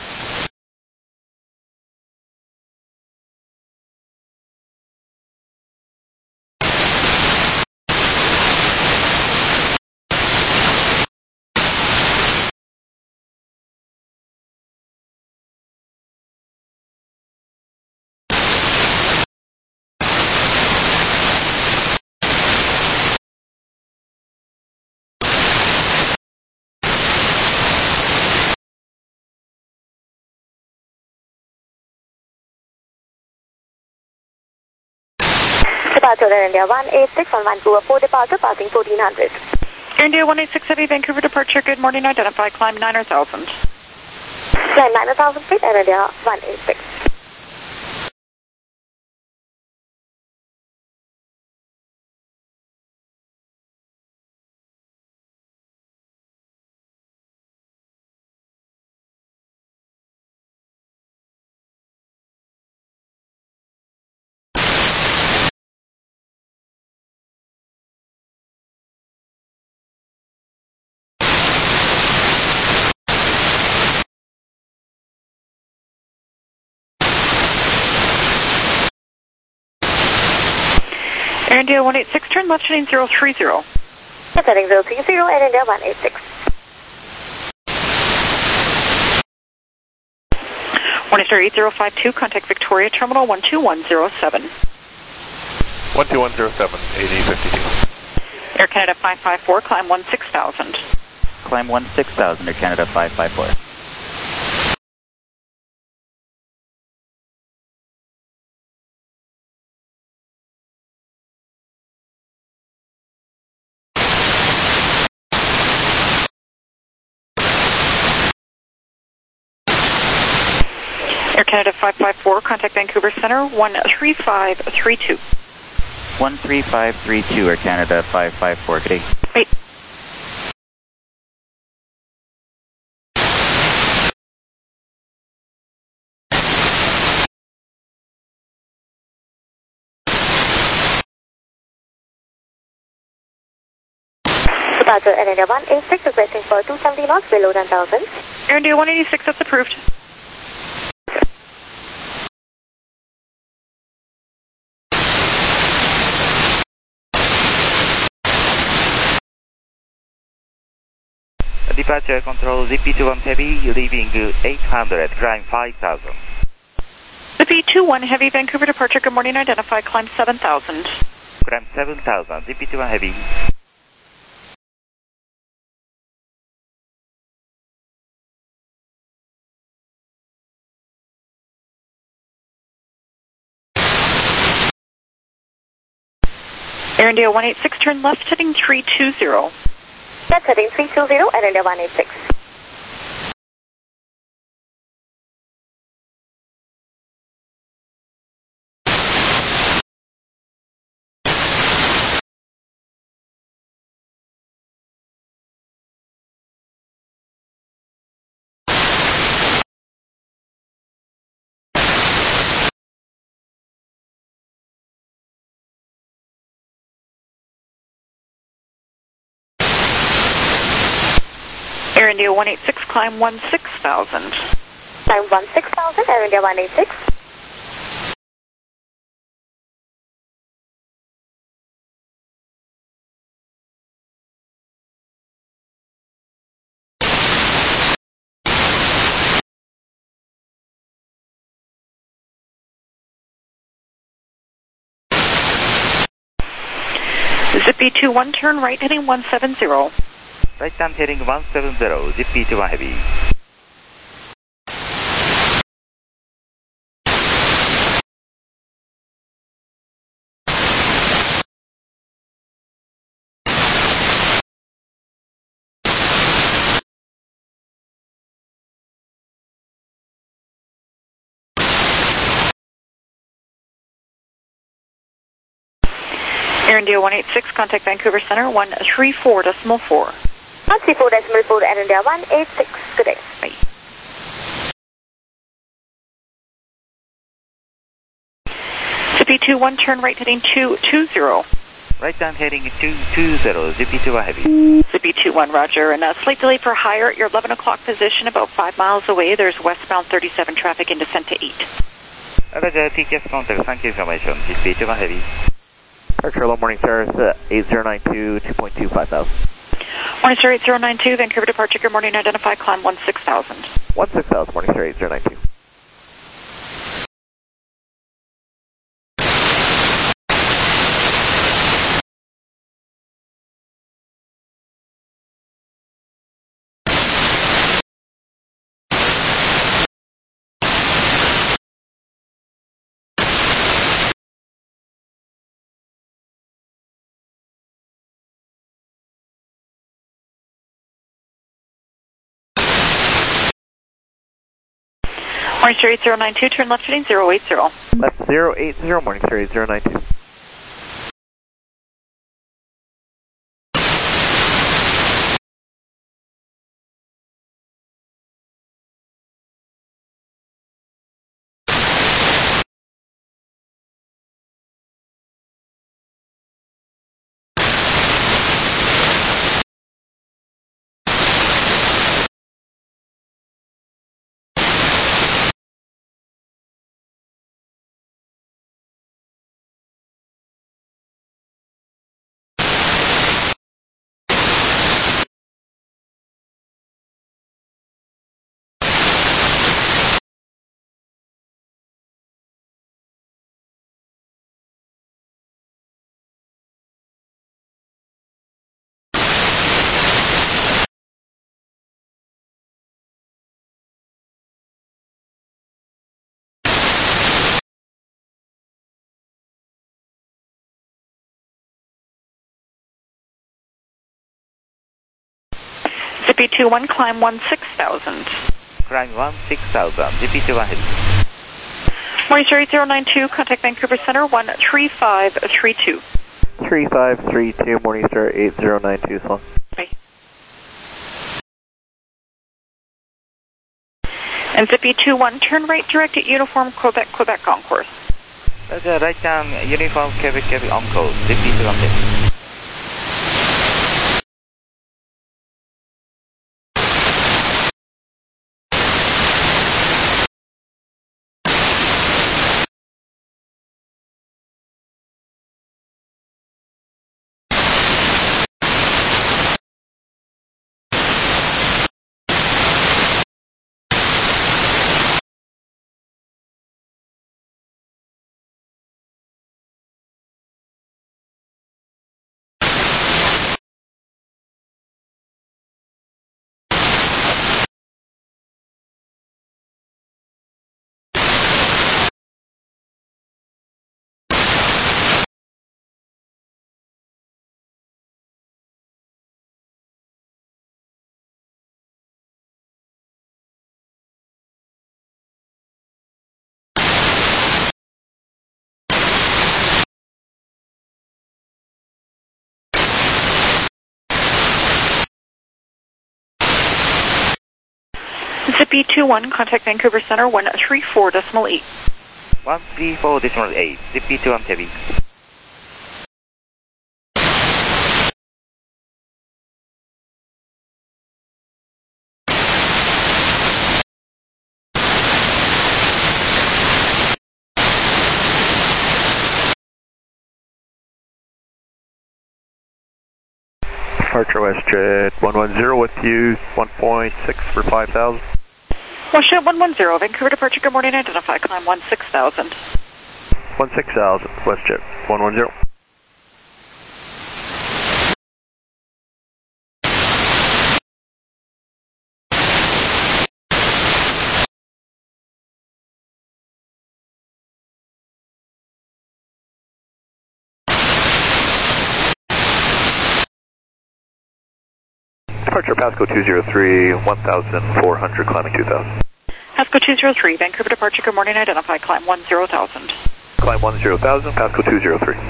Speaker 13: Departure Air India one eight six on Vancouver four departure, passing fourteen hundred.
Speaker 21: Air India one eight six Heavy, Vancouver departure, good morning, identify, climb nine thousand.
Speaker 13: Climb nine thousand feet, Air India one eight six.
Speaker 21: Air India one eight six, turn left heading zero three zero.
Speaker 13: Yes, heading zero three zero, Air India one eight six.
Speaker 21: Morning Star eight zero five two, contact Victoria Terminal one two one zero seven.
Speaker 7: one two one zero seven, eighty fifty-two.
Speaker 21: Air Canada five five four, climb one six thousand.
Speaker 11: Climb one six thousand, Air Canada five five four.
Speaker 21: Air Canada five five four, contact Vancouver Center one three five three two.
Speaker 11: one three five three two, Air Canada five five four, good day.
Speaker 21: Wait.
Speaker 13: Departure Air India one eight six, requesting for two seventy knots below ten thousand.
Speaker 21: Air India one eighty-six, that's approved.
Speaker 5: Departure control Z P two one Heavy, leaving eight hundred, climb five thousand.
Speaker 21: Z P two one Heavy, Vancouver departure, good morning, identify, climb seven thousand.
Speaker 5: Climb seven thousand, Z P two one Heavy.
Speaker 21: Air India one eight six, turn left heading three two zero.
Speaker 13: That's heading three two zero at India one eight six.
Speaker 21: Air India one eight six, climb one six thousand.
Speaker 13: Climb one six thousand, Air India one eight six.
Speaker 21: Zippy two one, turn right heading one seven zero.
Speaker 5: Right down heading one seven zero, Zippy two one heavy.
Speaker 21: Air India one eight six, contact Vancouver Center one three four decimal four.
Speaker 13: one three four decimal four, Air India one eight six. Good day.
Speaker 21: Bye. Zippy two one, turn right heading two two zero.
Speaker 5: Right down heading two two zero, Zippy two one heavy.
Speaker 21: Zippy two one, roger. And a slight delay for higher at your eleven o'clock position, about five miles away. There's westbound thirty-seven traffic in descent to eight.
Speaker 5: Roger, T K S contact, thank you information, Zippy two one heavy.
Speaker 6: Archer, hello, morning, sir. eight zero nine two, two point two five thousand.
Speaker 21: Morning, sir, eight zero nine two, Vancouver departure, good morning, identify, climb one six thousand.
Speaker 6: one six thousand, morning, sir, eight zero nine two.
Speaker 21: Morning, sir, eight zero nine two, turn left heading zero eight zero.
Speaker 6: Left zero eight zero, morning, sir, eight zero nine two.
Speaker 21: Zippy two one, climb one six thousand.
Speaker 5: Climb one six thousand, Zippy two one heavy.
Speaker 21: Morning, sir, eight zero nine two, contact Vancouver Center one three five three two.
Speaker 6: three five three two, morning, sir, eight zero nine two, so long.
Speaker 21: Bye. And Zippy two one, turn right direct at Uniform Quebec, Quebec Concourse.
Speaker 5: Roger, right down Uniform Quebec, Quebec Concourse, Zippy two one heavy.
Speaker 21: Zippy two one, contact Vancouver Center, one three four decimal eight.
Speaker 5: one three four decimal eight, Zippy two one heavy.
Speaker 3: Departure WestJet one one zero with you, one point six for five thousand.
Speaker 21: WestJet one one zero, Vancouver departure, good morning, identify, climb one six thousand.
Speaker 3: one six thousand, WestJet one one zero. Departure Pasco two zero three, one thousand four hundred, climbing two thousand.
Speaker 21: Pasco two zero three, Vancouver departure, good morning, identify, climb one zero thousand.
Speaker 3: Climb one zero thousand, Pasco two zero three.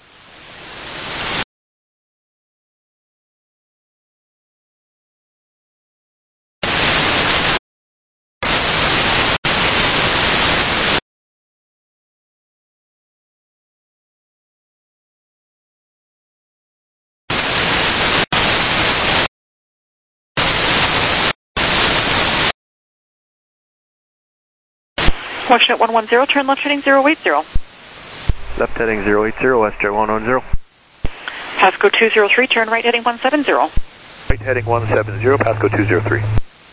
Speaker 21: WestJet one one zero, turn left heading zero eight zero.
Speaker 3: Left heading zero eight zero, WestJet one one zero.
Speaker 21: Pasco two zero three, turn right heading one seven zero.
Speaker 3: Right heading one seven zero, Pasco two zero three.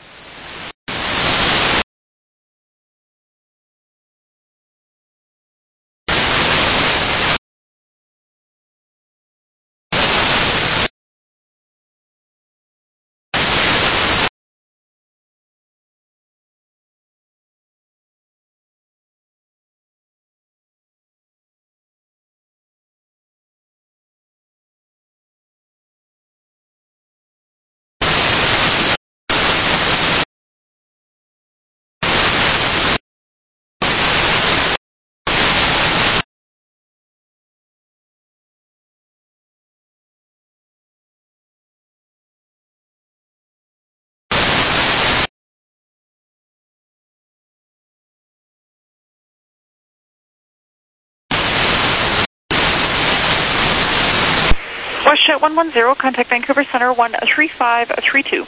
Speaker 21: WestJet one one zero, contact Vancouver Center, one three five three two.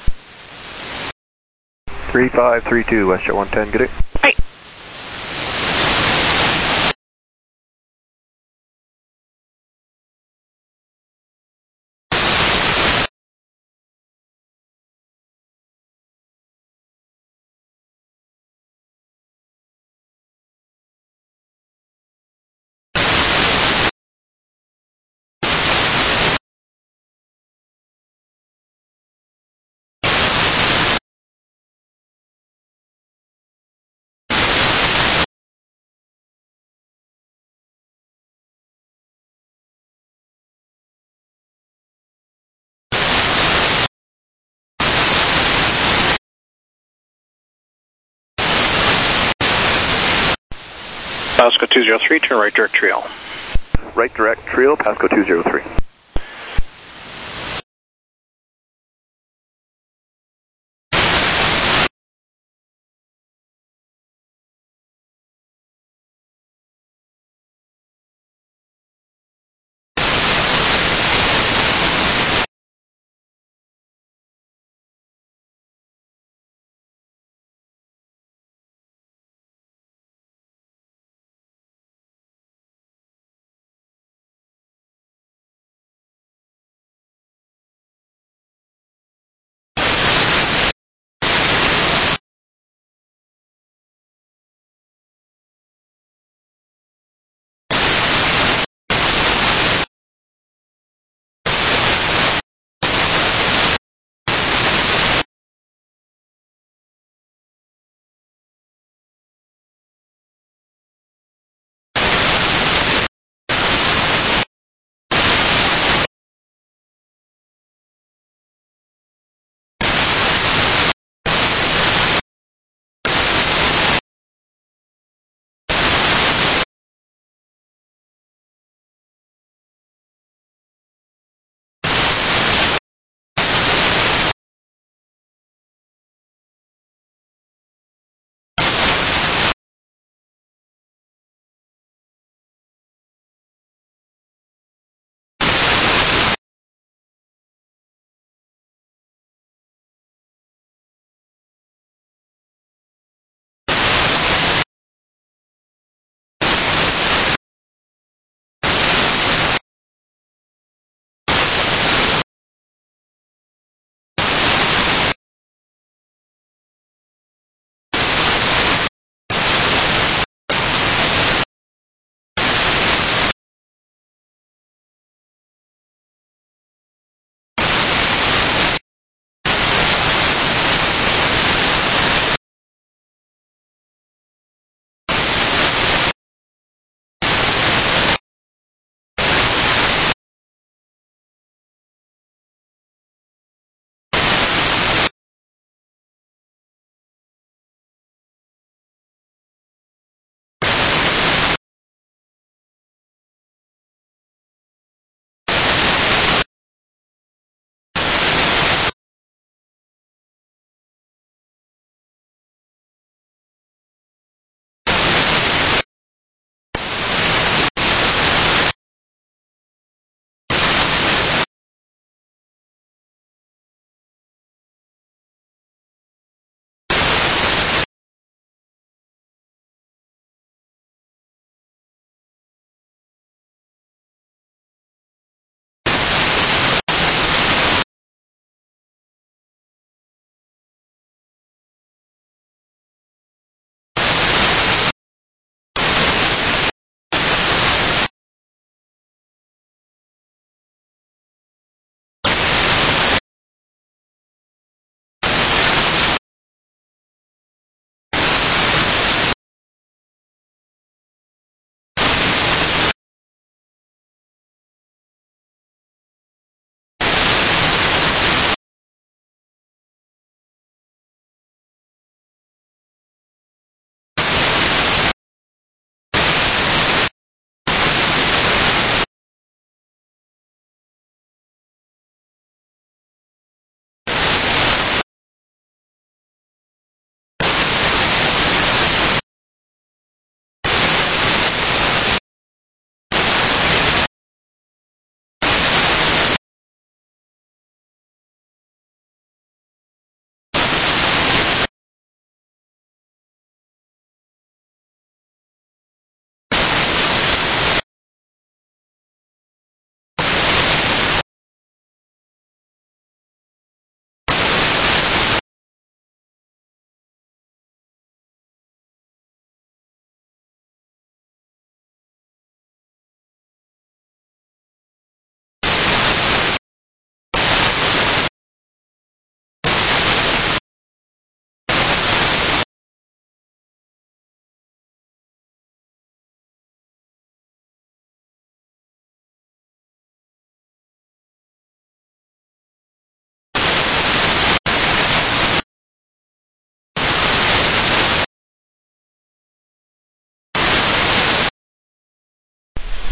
Speaker 3: three five three two, WestJet one ten, good day.
Speaker 21: Right.
Speaker 1: Pasco two zero three, turn right direct trail.
Speaker 3: Right direct trail, Pasco two zero three.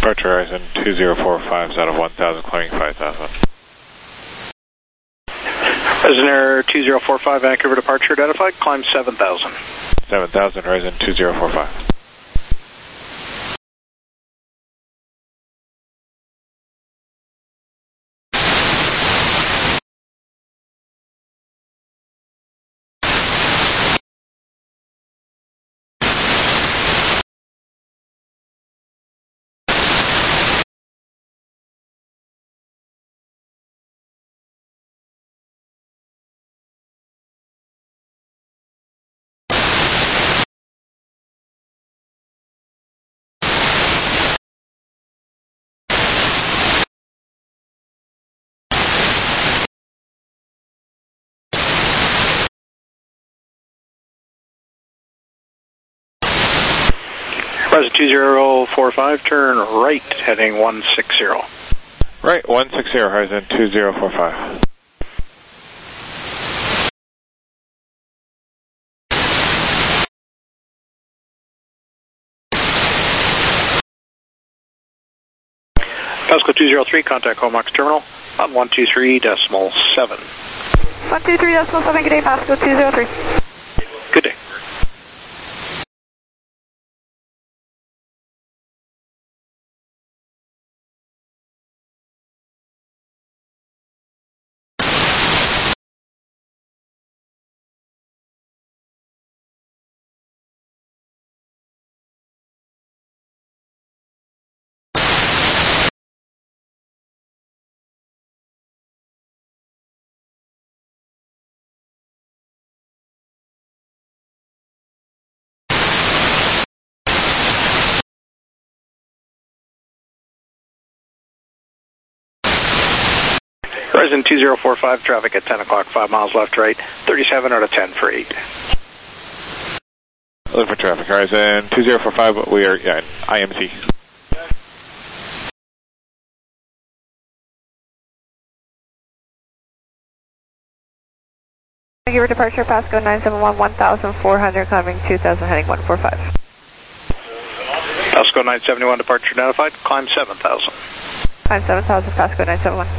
Speaker 8: Departure Horizon two zero four five is out of one thousand, climbing five thousand.
Speaker 4: Prisoner two zero four five, Vancouver departure identified, climb seven thousand.
Speaker 8: seven thousand, Horizon two zero four five.
Speaker 4: Horizon two zero four five, turn right, heading one six zero.
Speaker 8: Right, one six zero, Horizon two zero four five.
Speaker 4: Pasco two zero three, contact Comox terminal on one two three decimal seven.
Speaker 12: one two three decimal seven, good day, Pasco two zero three.
Speaker 4: Good day. Horizon two zero four five, traffic at ten o'clock, five miles left, right, thirty-seven out of ten for eight.
Speaker 8: Looking for traffic, Horizon two zero four five, we are, yeah, I M C.
Speaker 12: Vancouver departure, Pasco nine seven one, one thousand four hundred, climbing two thousand, heading one four five.
Speaker 4: Pasco nine seven one, departure identified, climb seven thousand.
Speaker 12: Climb seven thousand, Pasco nine seven one.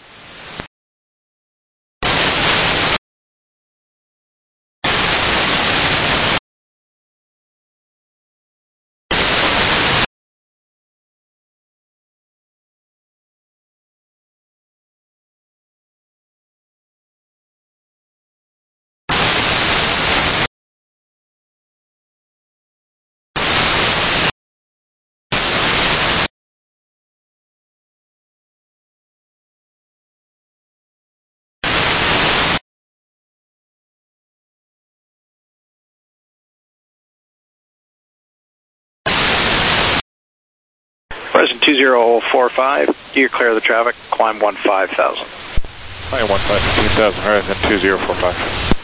Speaker 4: Horizon two zero four five, you're clear of the traffic, climb one five thousand.
Speaker 8: Climb one five thousand, Horizon two zero four five.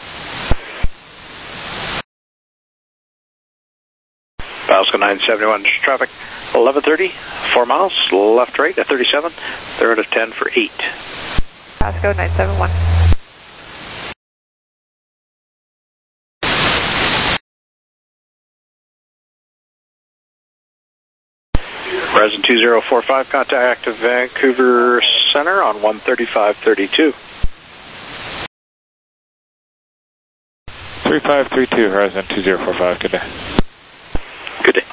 Speaker 4: Pasco nine seven one, traffic eleven thirty, four miles, left right at thirty-seven, third of ten for eight.
Speaker 12: Pasco nine seven one.
Speaker 4: Horizon two zero four five, contact Vancouver Center on one thirty-five thirty-two.
Speaker 8: three five three two, Horizon two zero four five, good day.
Speaker 4: Good day.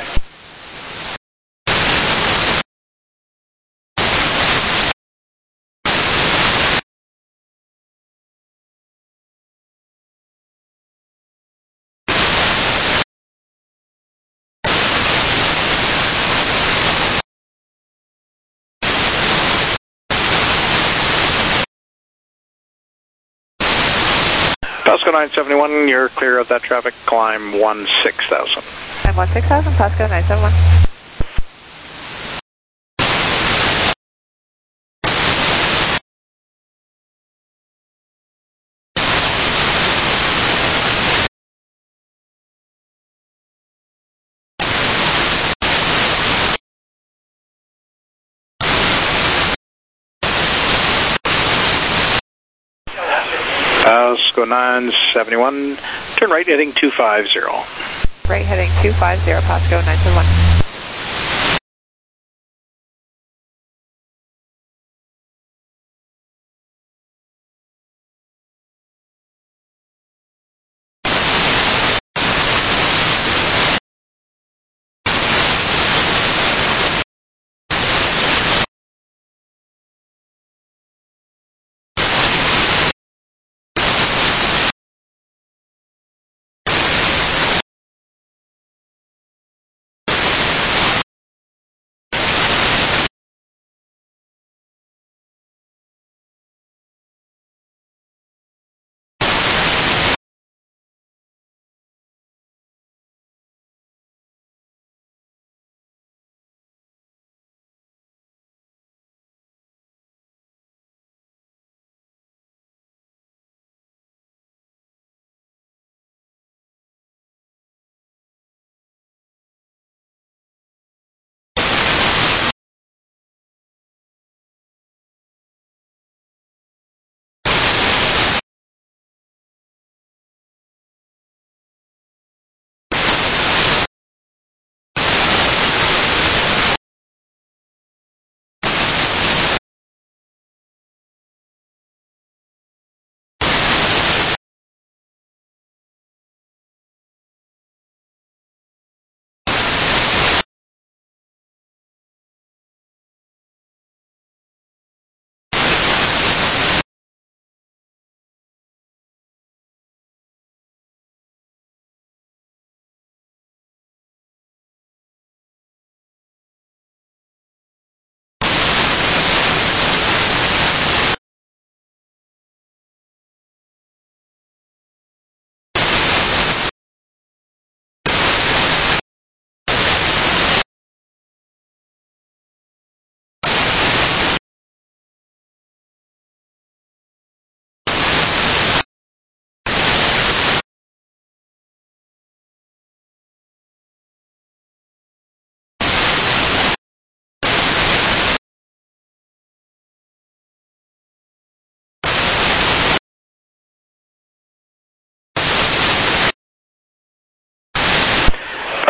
Speaker 4: Pasco nine seven one, you're clear of that traffic, climb one six thousand.
Speaker 12: Climb one six thousand, Pasco nine seven one.
Speaker 4: Pasco nine seven one, turn right heading two five zero.
Speaker 12: Right heading two five zero, Pasco nine seven one.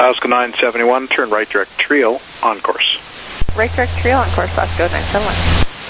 Speaker 4: Fosco nine seventy-one, turn right direct trio on course.
Speaker 12: Right direct trio on course, Fosco nine seventy-one.